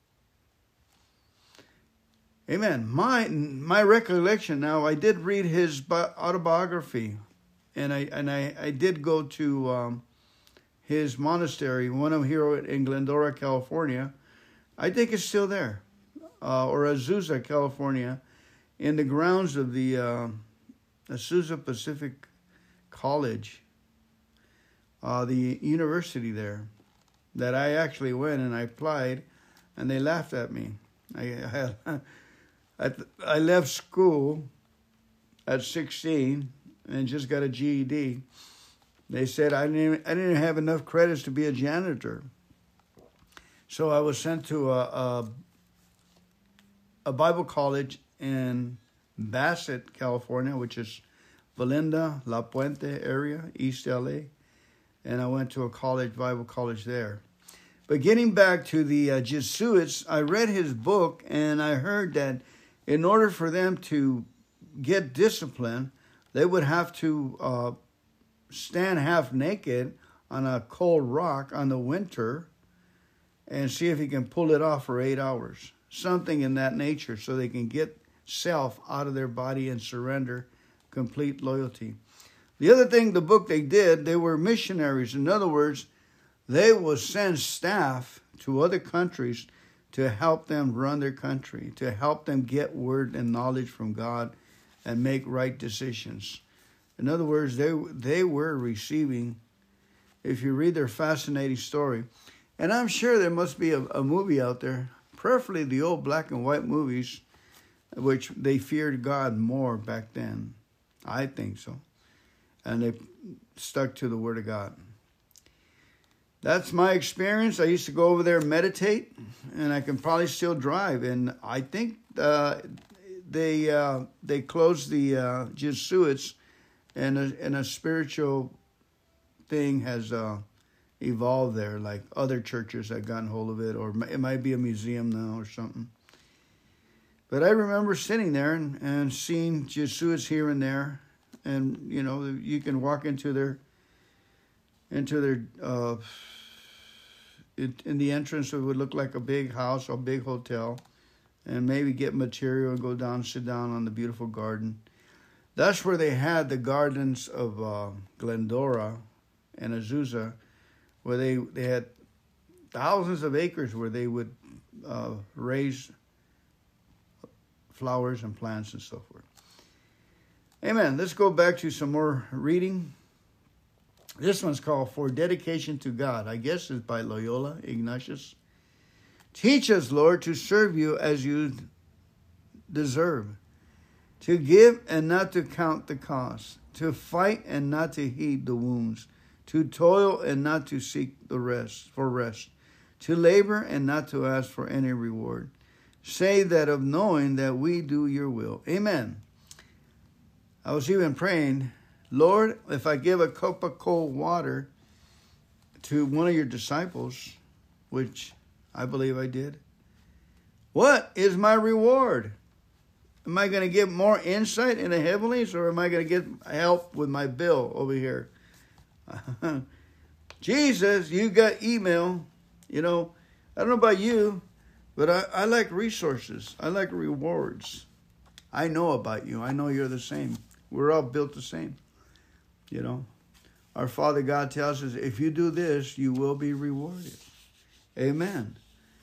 Amen. My my recollection now, I did read his autobiography, and I and I, I did go to um, his monastery, one of here in Glendora, California. I think it's still there, uh, or Azusa, California, in the grounds of the uh, Azusa Pacific College, uh, the university there, that I actually went and I applied, and they laughed at me. I I, I, I left school at sixteen and just got a G E D. They said I didn't even, I didn't have enough credits to be a janitor. So I was sent to a, a, a Bible college in Bassett, California, which is Valinda, La Puente area, East L A. And I went to a college, Bible college there. But getting back to the uh, Jesuits, I read his book and I heard that in order for them to get discipline, they would have to uh, stand half naked on a cold rock on the winter and see if he can pull it off for eight hours. Something in that nature, so they can get self out of their body and surrender complete loyalty. The other thing, the book they did, they were missionaries. In other words, they would send staff to other countries to help them run their country, to help them get word and knowledge from God and make right decisions. In other words, they they were receiving, if you read their fascinating story, and I'm sure there must be a, a movie out there, preferably the old black and white movies, which they feared God more back then. I think so. And they stuck to the Word of God. That's my experience. I used to go over there and meditate, and I can probably still drive. And I think uh, they uh, they closed the uh, Jesuits, and a, and a spiritual thing has uh, evolved there, like other churches have gotten hold of it, or it might be a museum now or something. But I remember sitting there and, and seeing Jesuits here and there, and you know, you can walk into their into their uh, it, in the entrance. It would look like a big house or a big hotel, and maybe get material and go down, sit down on the beautiful garden. That's where they had the gardens of uh, Glendora and Azusa, where they, they had thousands of acres where they would uh, raise flowers and plants and so forth. Amen. Let's go back to some more reading. This one's called For Dedication to God. I guess it's by Loyola Ignatius. Teach us, Lord, to serve you as you deserve, to give and not to count the cost, to fight and not to heed the wounds, to toil and not to seek the rest for rest, to labor and not to ask for any reward, save that of knowing that we do your will. Amen. I was even praying, Lord, if I give a cup of cold water to one of your disciples, which I believe I did, what is my reward? Am I going to get more insight in the heavenlies, or am I going to get help with my bill over here? Jesus, you got email. You know, I don't know about you, but I, I like resources. I like rewards. I know about you. I know you're the same. We're all built the same. You know, our Father God tells us, if you do this, you will be rewarded. Amen.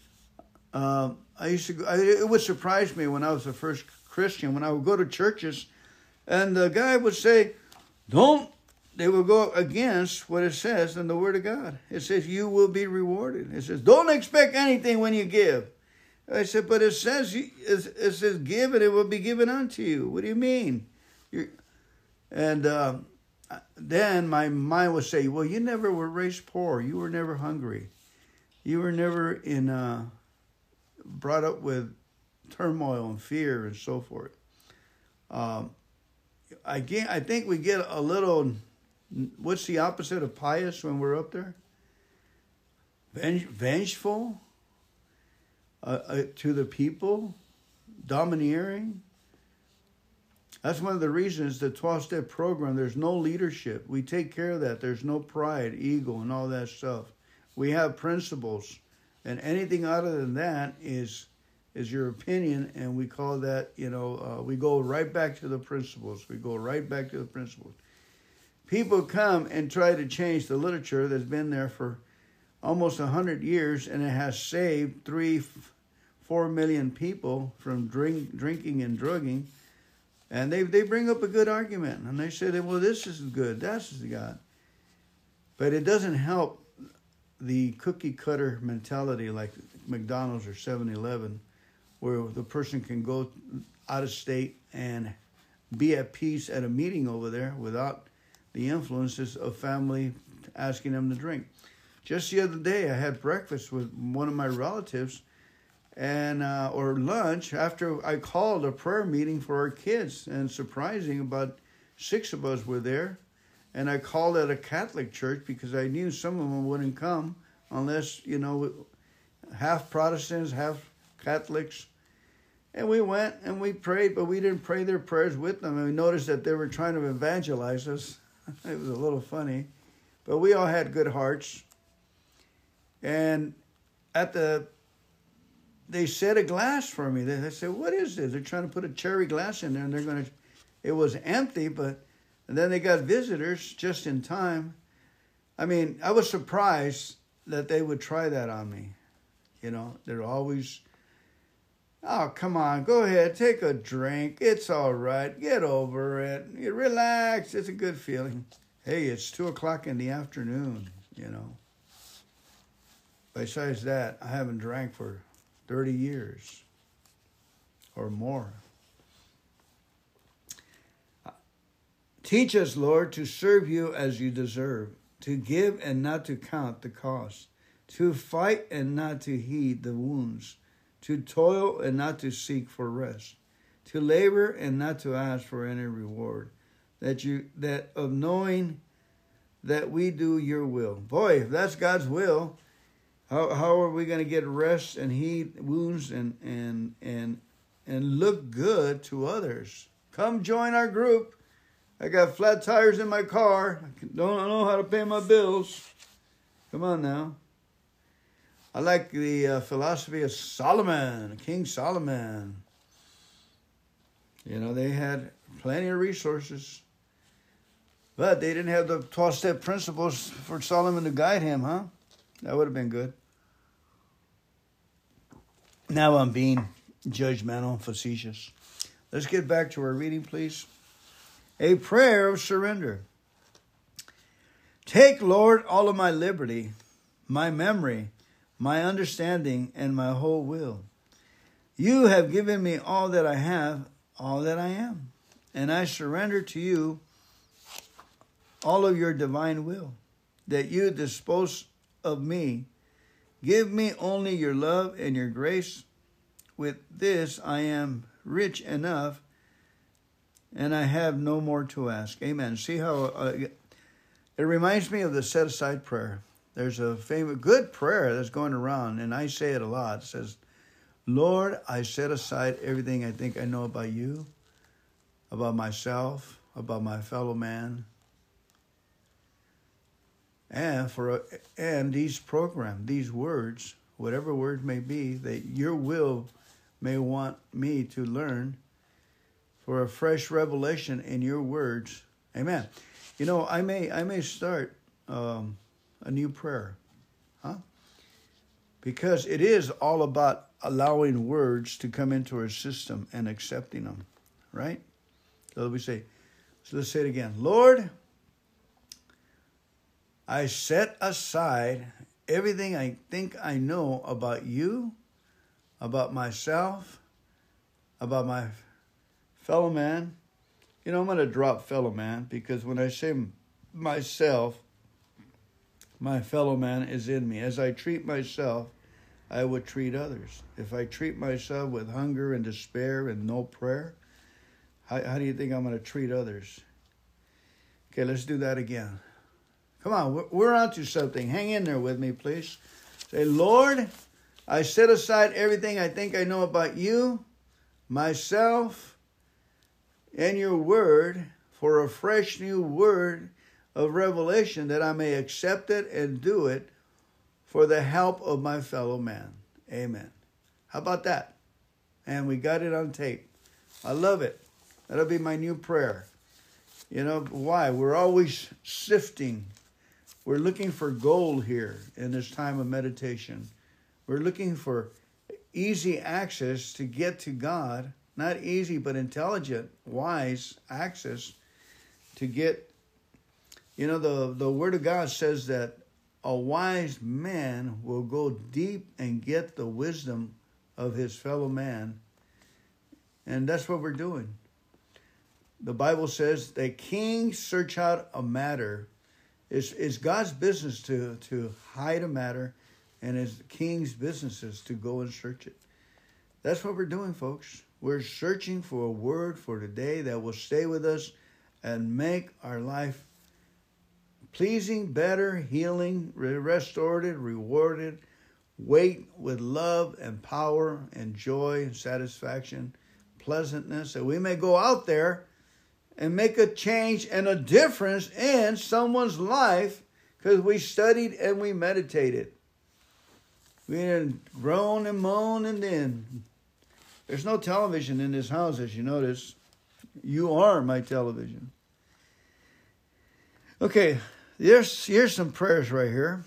Uh, I used to go, I, it would surprise me when I was the first Christian, when I would go to churches, and the guy would say, don't, they will go against what it says in the Word of God. It says, you will be rewarded. It says, don't expect anything when you give. I said, but it says, it says, give and it will be given unto you. What do you mean? You're, and uh, then my mind would say, well, you never were raised poor. You were never hungry. You were never in uh, brought up with turmoil and fear and so forth. Um, I, get, I think we get a little, what's the opposite of pious when we're up there? Venge, vengeful uh, uh, to the people, domineering. That's one of the reasons the twelve-step program, there's no leadership. We take care of that. There's no pride, ego, and all that stuff. We have principles, and anything other than that is is your opinion, and we call that, you know, uh, we go right back to the principles. We go right back to the principles. People come and try to change the literature that's been there for almost one hundred years, and it has saved three, four million people from drink, drinking and drugging. And they they bring up a good argument, and they say, well, this is good, that's God. But it doesn't help the cookie cutter mentality like McDonald's or seven eleven, where the person can go out of state and be at peace at a meeting over there without the influences of family asking them to drink. Just the other day, I had breakfast with one of my relatives, and uh, or lunch after I called a prayer meeting for our kids. And surprising, about six of us were there. And I called at a Catholic church because I knew some of them wouldn't come unless, you know, half Protestants, half Catholics. And we went and we prayed, but we didn't pray their prayers with them. And we noticed that they were trying to evangelize us. It was a little funny. But we all had good hearts. And at the they set a glass for me. They, they said, what is this? They're trying to put a cherry glass in there, and they're going to it was empty, but and then they got visitors just in time. I mean, I was surprised that they would try that on me. You know, they're always, oh, come on, go ahead, take a drink. It's all right. Get over it. You relax. It's a good feeling. Hey, it's two o'clock in the afternoon, you know. Besides that, I haven't drank for thirty years or more. Teach us, Lord, to serve you as you deserve, to give and not to count the cost, to fight and not to heed the wounds, to toil and not to seek for rest, to labor and not to ask for any reward, that you that of knowing that we do your will. Boy, if that's God's will, how how are we going to get rest and heed wounds and and and and look good to others? Come join our group. I got flat tires in my car. I don't know how to pay my bills. Come on now. I like the uh, philosophy of Solomon, King Solomon. You know, they had plenty of resources. But they didn't have the twelve-step principles for Solomon to guide him, huh? That would have been good. Now I'm being judgmental and facetious. Let's get back to our reading, please. A prayer of surrender. Take, Lord, all of my liberty, my memory, my understanding, and my whole will. You have given me all that I have, all that I am, and I surrender to you all of your divine will, that you dispose of me. Give me only your love and your grace. With this I am rich enough, and I have no more to ask. Amen. See how uh, it reminds me of the set-aside prayer. There's a famous, good prayer that's going around, and I say it a lot. It says, Lord, I set aside everything I think I know about you, about myself, about my fellow man, and for and these programs, these words, whatever words may be, that your will may want me to learn, for a fresh revelation in your words. Amen. You know, I may I may start um, a new prayer, huh? Because it is all about allowing words to come into our system and accepting them, right? So we say, so let's say it again. Lord, I set aside everything I think I know about you, about myself, about my fellow man. You know, I'm going to drop fellow man, because when I say myself, my fellow man is in me. As I treat myself, I would treat others. If I treat myself with hunger and despair and no prayer, how, how do you think I'm going to treat others? Okay, let's do that again. Come on, we're, we're on to something. Hang in there with me, please. Say, Lord, I set aside everything I think I know about you, myself, and your word, for a fresh new word of revelation, that I may accept it and do it for the help of my fellow man. Amen. How about that? And we got it on tape. I love it. That'll be my new prayer. You know, why? We're always sifting. We're looking for gold here in this time of meditation. We're looking for easy access to get to God. Not easy, but intelligent, wise access to get. You know, the, the Word of God says that a wise man will go deep and get the wisdom of his fellow man. And that's what we're doing. The Bible says that kings search out a matter. It's, it's God's business to, to hide a matter, and it's the king's businesses to go and search it. That's what we're doing, folks. We're searching for a word for today that will stay with us and make our life pleasing, better, healing, restored, rewarded, weight with love and power and joy and satisfaction, pleasantness, that we may go out there and make a change and a difference in someone's life, because we studied and we meditated. We didn't groan and moan and then. There's no television in this house, as you notice. You are my television. Okay, here's, here's some prayers right here.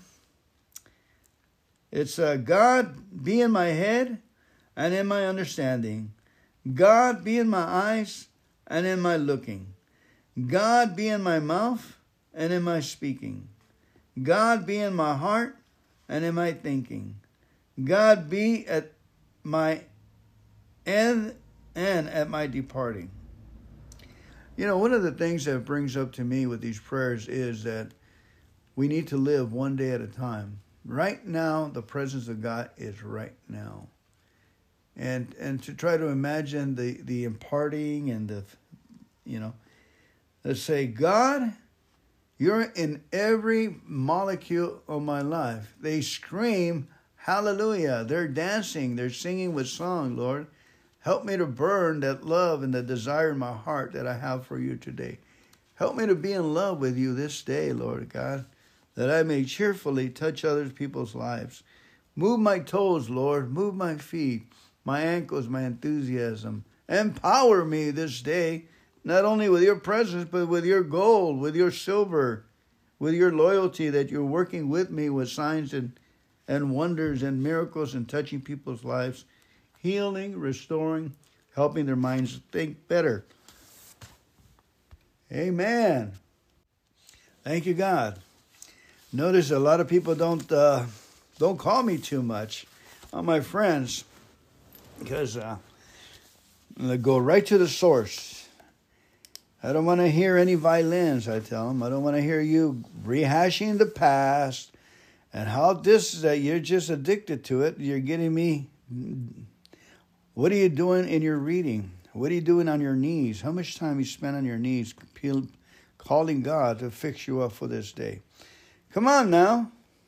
It's uh, God, be in my head and in my understanding. God, be in my eyes and in my looking. God, be in my mouth and in my speaking. God, be in my heart and in my thinking. God, be at my end and at my departing. You know, one of the things that brings up to me with these prayers is that we need to live one day at a time. Right now, the presence of God is right now. And and to try to imagine the, the imparting and the, you know, let's say, God, you're in every molecule of my life. They scream, hallelujah. They're dancing. They're singing with song, Lord. Help me to burn that love and the desire in my heart that I have for you today. Help me to be in love with you this day, Lord God, that I may cheerfully touch other people's lives. Move my toes, Lord. Move my feet, my ankles, my enthusiasm. Empower me this day, not only with your presence, but with your gold, with your silver, with your loyalty that you're working with me with signs and, and wonders and miracles and touching people's lives, healing, restoring, helping their minds think better. Amen. Thank you, God. Notice a lot of people don't uh, don't call me too much, all my friends, because uh, they go right to the source. I don't want to hear any violins, I tell them. I don't want to hear you rehashing the past and how this is that you're just addicted to it. You're getting me. What are you doing in your reading? What are you doing on your knees? How much time you spend on your knees calling God to fix you up for this day? Come on now.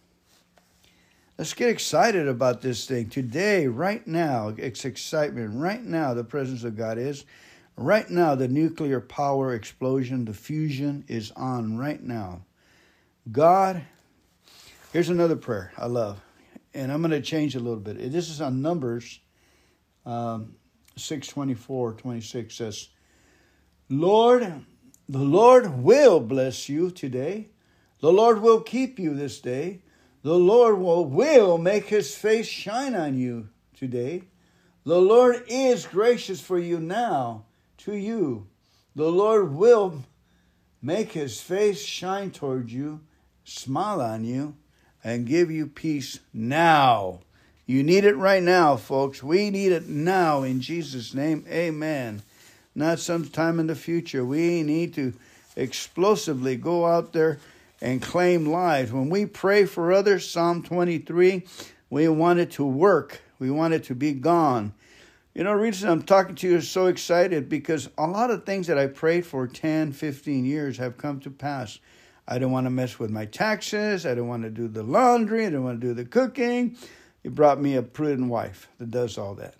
Let's get excited about this thing. Today, right now, it's excitement. Right now, the presence of God is. Right now, the nuclear power explosion, the fusion is on right now. God, here's another prayer I love. And I'm going to change a little bit. This is on Numbers um, six twenty-four, twenty-six says, Lord, the Lord will bless you today. The Lord will keep you this day. The Lord will, will make his face shine on you today. The Lord is gracious for you now to you. The Lord will make his face shine toward you, smile on you, and give you peace now. You need it right now, folks. We need it now in Jesus' name. Amen. Not sometime in the future. We need to explosively go out there and claim lives. When we pray for others, Psalm twenty-three, we want it to work. We want it to be gone. You know, the reason I'm talking to you is so excited because a lot of things that I prayed for ten, fifteen years have come to pass. I don't want to mess with my taxes. I don't want to do the laundry. I don't want to do the cooking. He brought me a prudent wife that does all that.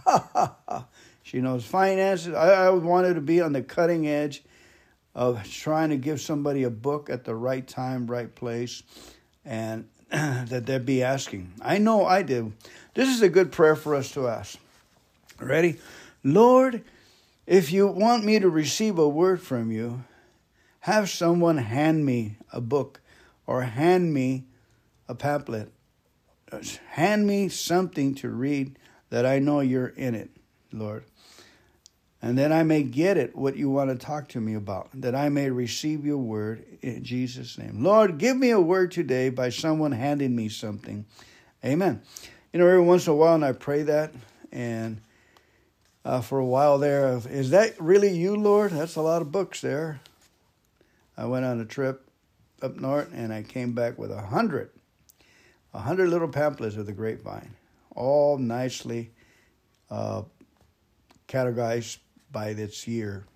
She knows finances. I, I wanted to be on the cutting edge of trying to give somebody a book at the right time, right place, and that they'd be asking. I know I did. This is a good prayer for us to ask. Ready? Lord, if you want me to receive a word from you, have someone hand me a book or hand me a pamphlet. Hand me something to read that I know you're in it, Lord. And that I may get it, what you want to talk to me about. That I may receive your word in Jesus' name. Lord, give me a word today by someone handing me something. Amen. You know, every once in a while, and I pray that, and uh, for a while there, is that really you, Lord? That's a lot of books there. I went on a trip up north, and I came back with a hundred. A hundred little pamphlets of the grapevine, all nicely uh, categorized by its year.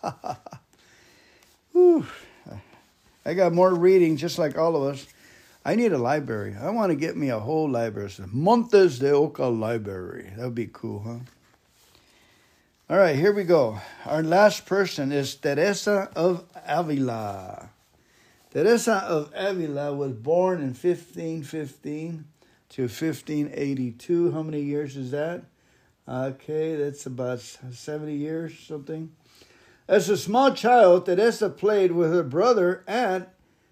Whew. I got more reading, just like all of us. I need a library. I want to get me a whole library. It's the Montes de Oca Library. That would be cool, huh? All right, here we go. Our last person is Teresa of Avila. Teresa of Avila was born in fifteen fifteen to fifteen eighty-two. How many years is that? Okay, that's about seventy years, something. As a small child, Teresa played with her brother at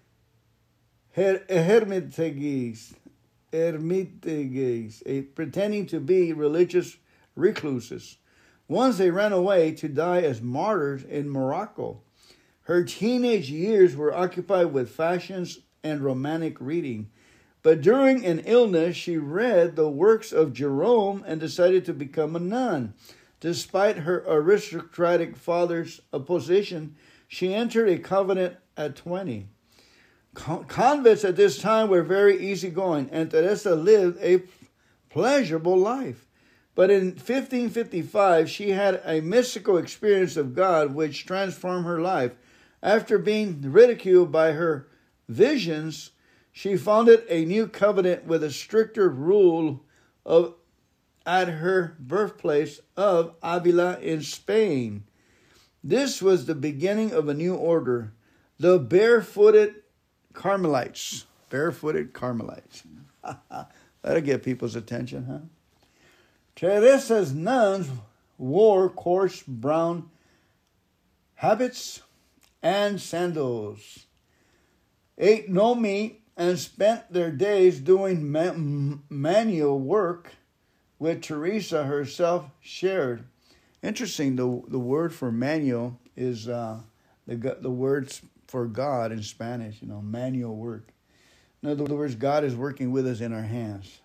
Hermitage, Hermitage, pretending to be religious recluses. Once they ran away to die as martyrs in Morocco. Her teenage years were occupied with fashions and romantic reading. But during an illness, she read the works of Jerome and decided to become a nun. Despite her aristocratic father's opposition, she entered a convent at twenty. Convents at this time were very easygoing, and Teresa lived a pleasurable life. But in fifteen fifty-five, she had a mystical experience of God which transformed her life. After being ridiculed by her visions, she founded a new covenant with a stricter rule of at her birthplace of Avila in Spain. This was the beginning of a new order, the barefooted Carmelites. Barefooted Carmelites. That'll get people's attention, huh? Teresa's nuns wore coarse brown habits and sandals, ate no meat, and spent their days doing ma- manual work, which Teresa herself shared. Interesting, the, the word for manual is uh, the, the words for God in Spanish, you know, manual work. In other words, God is working with us in our hands,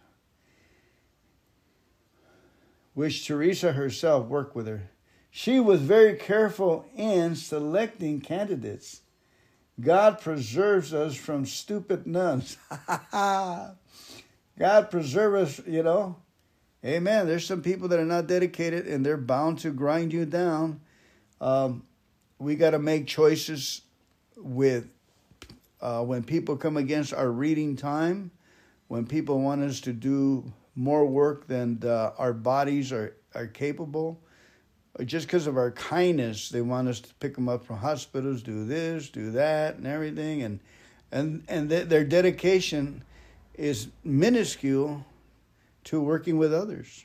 which Teresa herself worked with her. She was very careful in selecting candidates. God preserves us from stupid nuns. God preserve us, you know. Amen. There's some people that are not dedicated and they're bound to grind you down. Um, we got to make choices with uh, when people come against our reading time, when people want us to do more work than uh, our bodies are, are capable. Just because of our kindness, they want us to pick them up from hospitals, do this, do that, and everything. And and and th- their dedication is minuscule to working with others.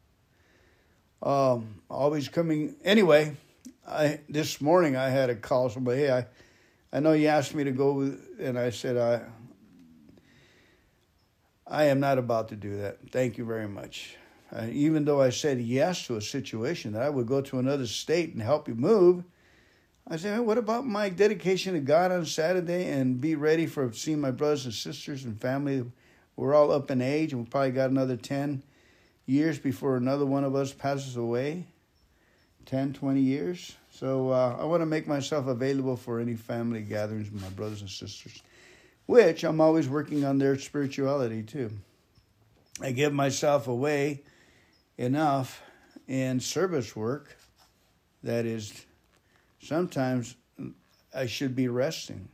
Um, always coming... Anyway, I this morning I had a call. Somebody, hey, I, I know you asked me to go, with, and I said, I, I am not about to do that. Thank you very much. Uh, even though I said yes to a situation that I would go to another state and help you move, I said, hey, what about my dedication to God on Saturday and be ready for seeing my brothers and sisters and family? We're all up in age, and we probably got another ten years before another one of us passes away. ten, twenty years. So uh, I want to make myself available for any family gatherings with my brothers and sisters, which I'm always working on their spirituality too. I give myself away enough in service work that is sometimes I should be resting.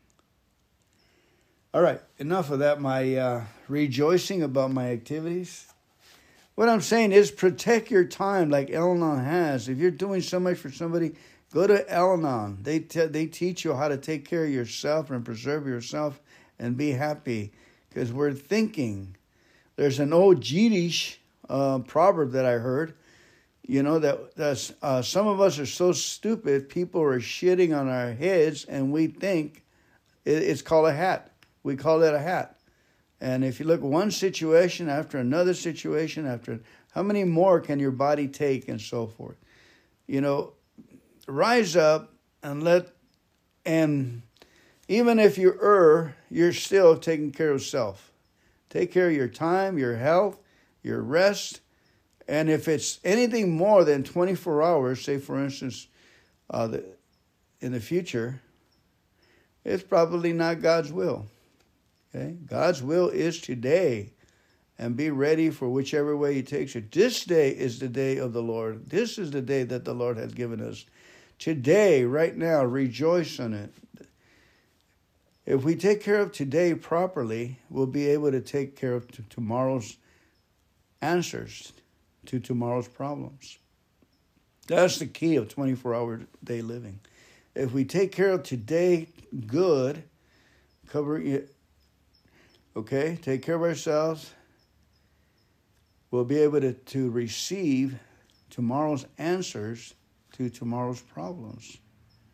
All right, enough of that, my uh, rejoicing about my activities. What I'm saying is protect your time like Al-Anon has. If you're doing so much for somebody, go to Al-Anon. They, te- they teach you how to take care of yourself and preserve yourself and be happy, because we're thinking. There's an old Yiddish uh, proverb that I heard, you know, that that's, uh, some of us are so stupid, people are shitting on our heads, and we think it, it's called a hat. We call it a hat. And if you look one situation after another situation after, how many more can your body take and so forth? You know, rise up and let, and even if you err, you're still taking care of self. Take care of your time, your health, your rest. And if it's anything more than twenty-four hours, say, for instance, uh, the, in the future, it's probably not God's will. Okay? God's will is today, and be ready for whichever way He takes you. This day is the day of the Lord. This is the day that the Lord has given us. Today, right now, rejoice in it. If we take care of today properly, we'll be able to take care of t- tomorrow's answers to tomorrow's problems. That's the key of twenty-four hour day living. If we take care of today good, cover it, okay, take care of ourselves, we'll be able to, to receive tomorrow's answers to tomorrow's problems.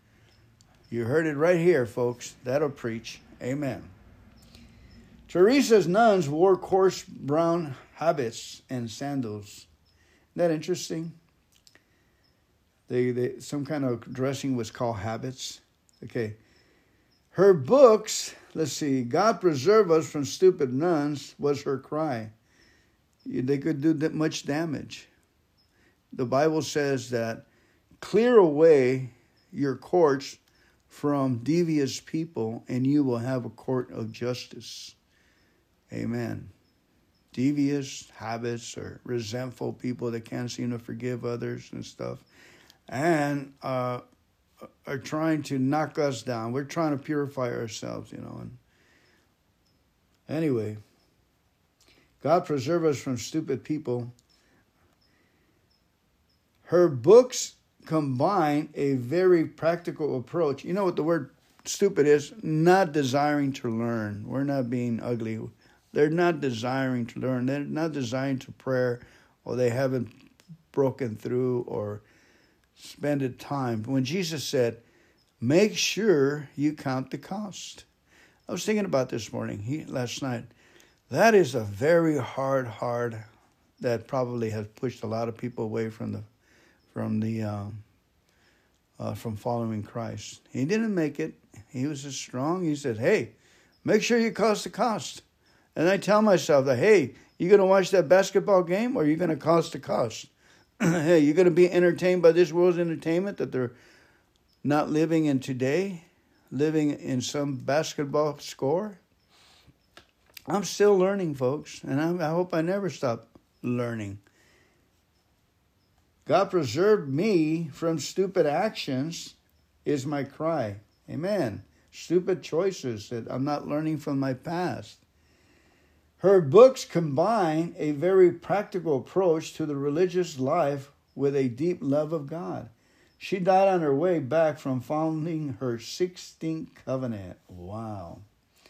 You heard it right here, folks. That'll preach. Amen. Teresa's nuns wore coarse brown habits and sandals. Isn't that interesting? They, they some kind of dressing was called habits. Okay. Her books, let's see, God preserve us from stupid nuns, was her cry. They could do that much damage. The Bible says that clear away your courts from devious people, and you will have a court of justice. Amen. Devious habits or resentful people that can't seem to forgive others and stuff, and uh, are trying to knock us down. We're trying to purify ourselves, you know. And anyway, God preserve us from stupid people. Her books combine a very practical approach. You know what the word stupid is? Not desiring to learn. We're not being ugly. They're not desiring to learn. They're not desiring to prayer, or they haven't broken through or spent time. When Jesus said, make sure you count the cost. I was thinking about this morning, he, last night. That is a very hard, hard, that probably has pushed a lot of people away from the from the um, uh, from following Christ. He didn't make it. He was as strong. He said, hey, make sure you cost the cost. And I tell myself that, hey, you going to watch that basketball game, or are you going to cost the cost? Hey, you're going to be entertained by this world's entertainment that they're not living in today, living in some basketball score? I'm still learning, folks, and I, I hope I never stop learning. God preserve me from stupid actions is my cry. Amen. Stupid choices that I'm not learning from my past. Her books combine a very practical approach to the religious life with a deep love of God. She died on her way back from founding her sixteenth covenant. Wow.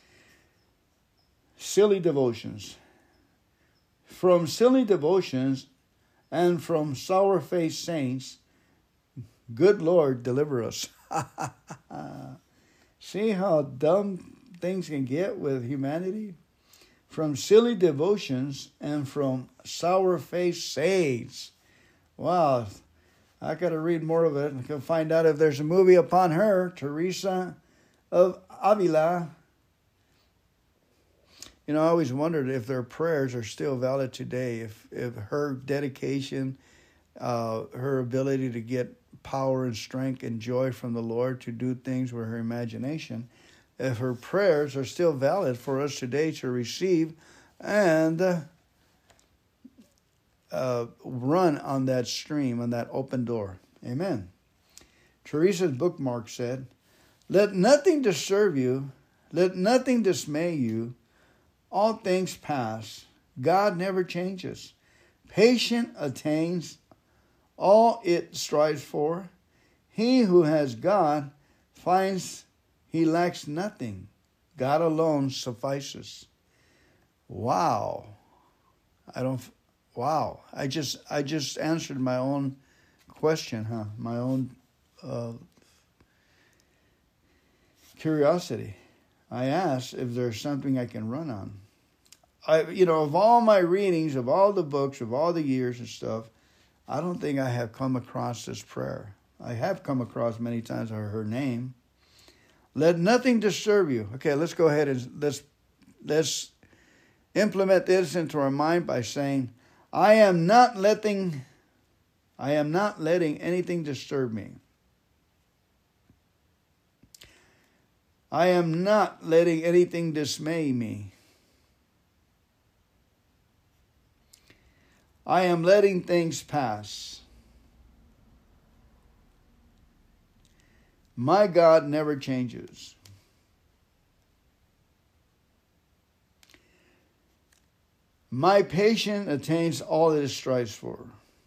Silly devotions. From silly devotions and from sour-faced saints, good Lord, deliver us. See how dumb things can get with humanity? From silly devotions and from sour-faced saints. Wow, I got to read more of it and can find out if there's a movie upon her, Teresa of Avila. You know, I always wondered if their prayers are still valid today, if if her dedication, uh, her ability to get power and strength and joy from the Lord to do things with her imagination, if her prayers are still valid for us today to receive and uh, uh, run on that stream, on that open door. Amen. Teresa's bookmark said, let nothing disturb you, let nothing dismay you. All things pass. God never changes. Patient attains all it strives for. He who has God finds he lacks nothing. God alone suffices. Wow. I don't, wow. I just, I just answered my own question, huh? My own uh, curiosity. I asked if there's something I can run on. I, you know, of all my readings, of all the books, of all the years and stuff, I don't think I have come across this prayer. I have come across many times her name. Let nothing disturb you. Okay, let's go ahead and let's let's implement this into our mind by saying, I am not letting, I am not letting anything disturb me. I am not letting anything dismay me. I am letting things pass. My God never changes. My patience attains all that it strives for.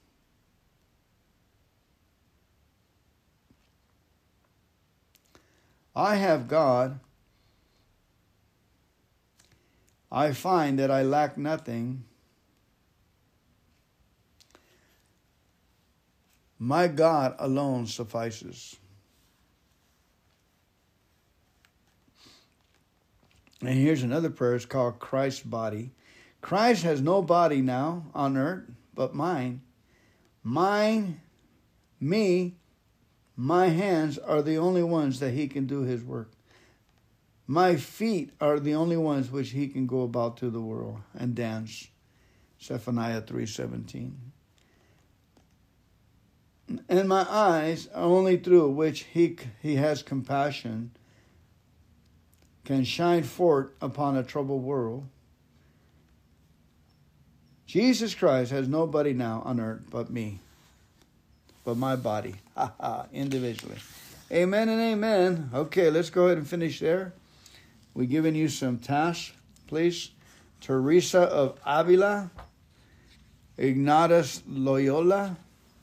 I have God. I find that I lack nothing. My God alone suffices. And here's another prayer. It's called Christ's body. Christ has no body now on earth but mine. Mine, me, my hands are the only ones that he can do his work. My feet are the only ones which he can go about to the world and dance. Zephaniah three seventeen. And my eyes are only through which he, he has compassion, can shine forth upon a troubled world. Jesus Christ has nobody now on earth but me, but my body, individually. Amen and amen. Okay, let's go ahead and finish there. We're giving you some tasks, please. Teresa of Avila, Ignatius Loyola,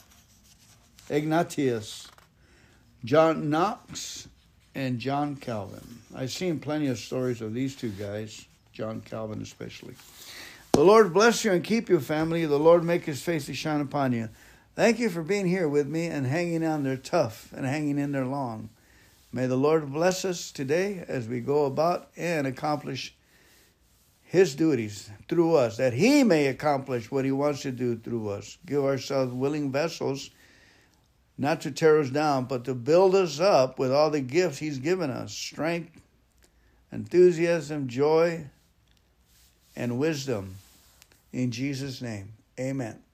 Ignatius, John Knox, and John Calvin. I've seen plenty of stories of these two guys, John Calvin especially. The Lord bless you and keep you, family. The Lord make his face to shine upon you. Thank you for being here with me and hanging on there tough and hanging in there long. May the Lord bless us today as we go about and accomplish his duties through us, that he may accomplish what he wants to do through us. Give ourselves willing vessels, not to tear us down, but to build us up with all the gifts he's given us. Strength, enthusiasm, joy, and wisdom. In Jesus' name, amen.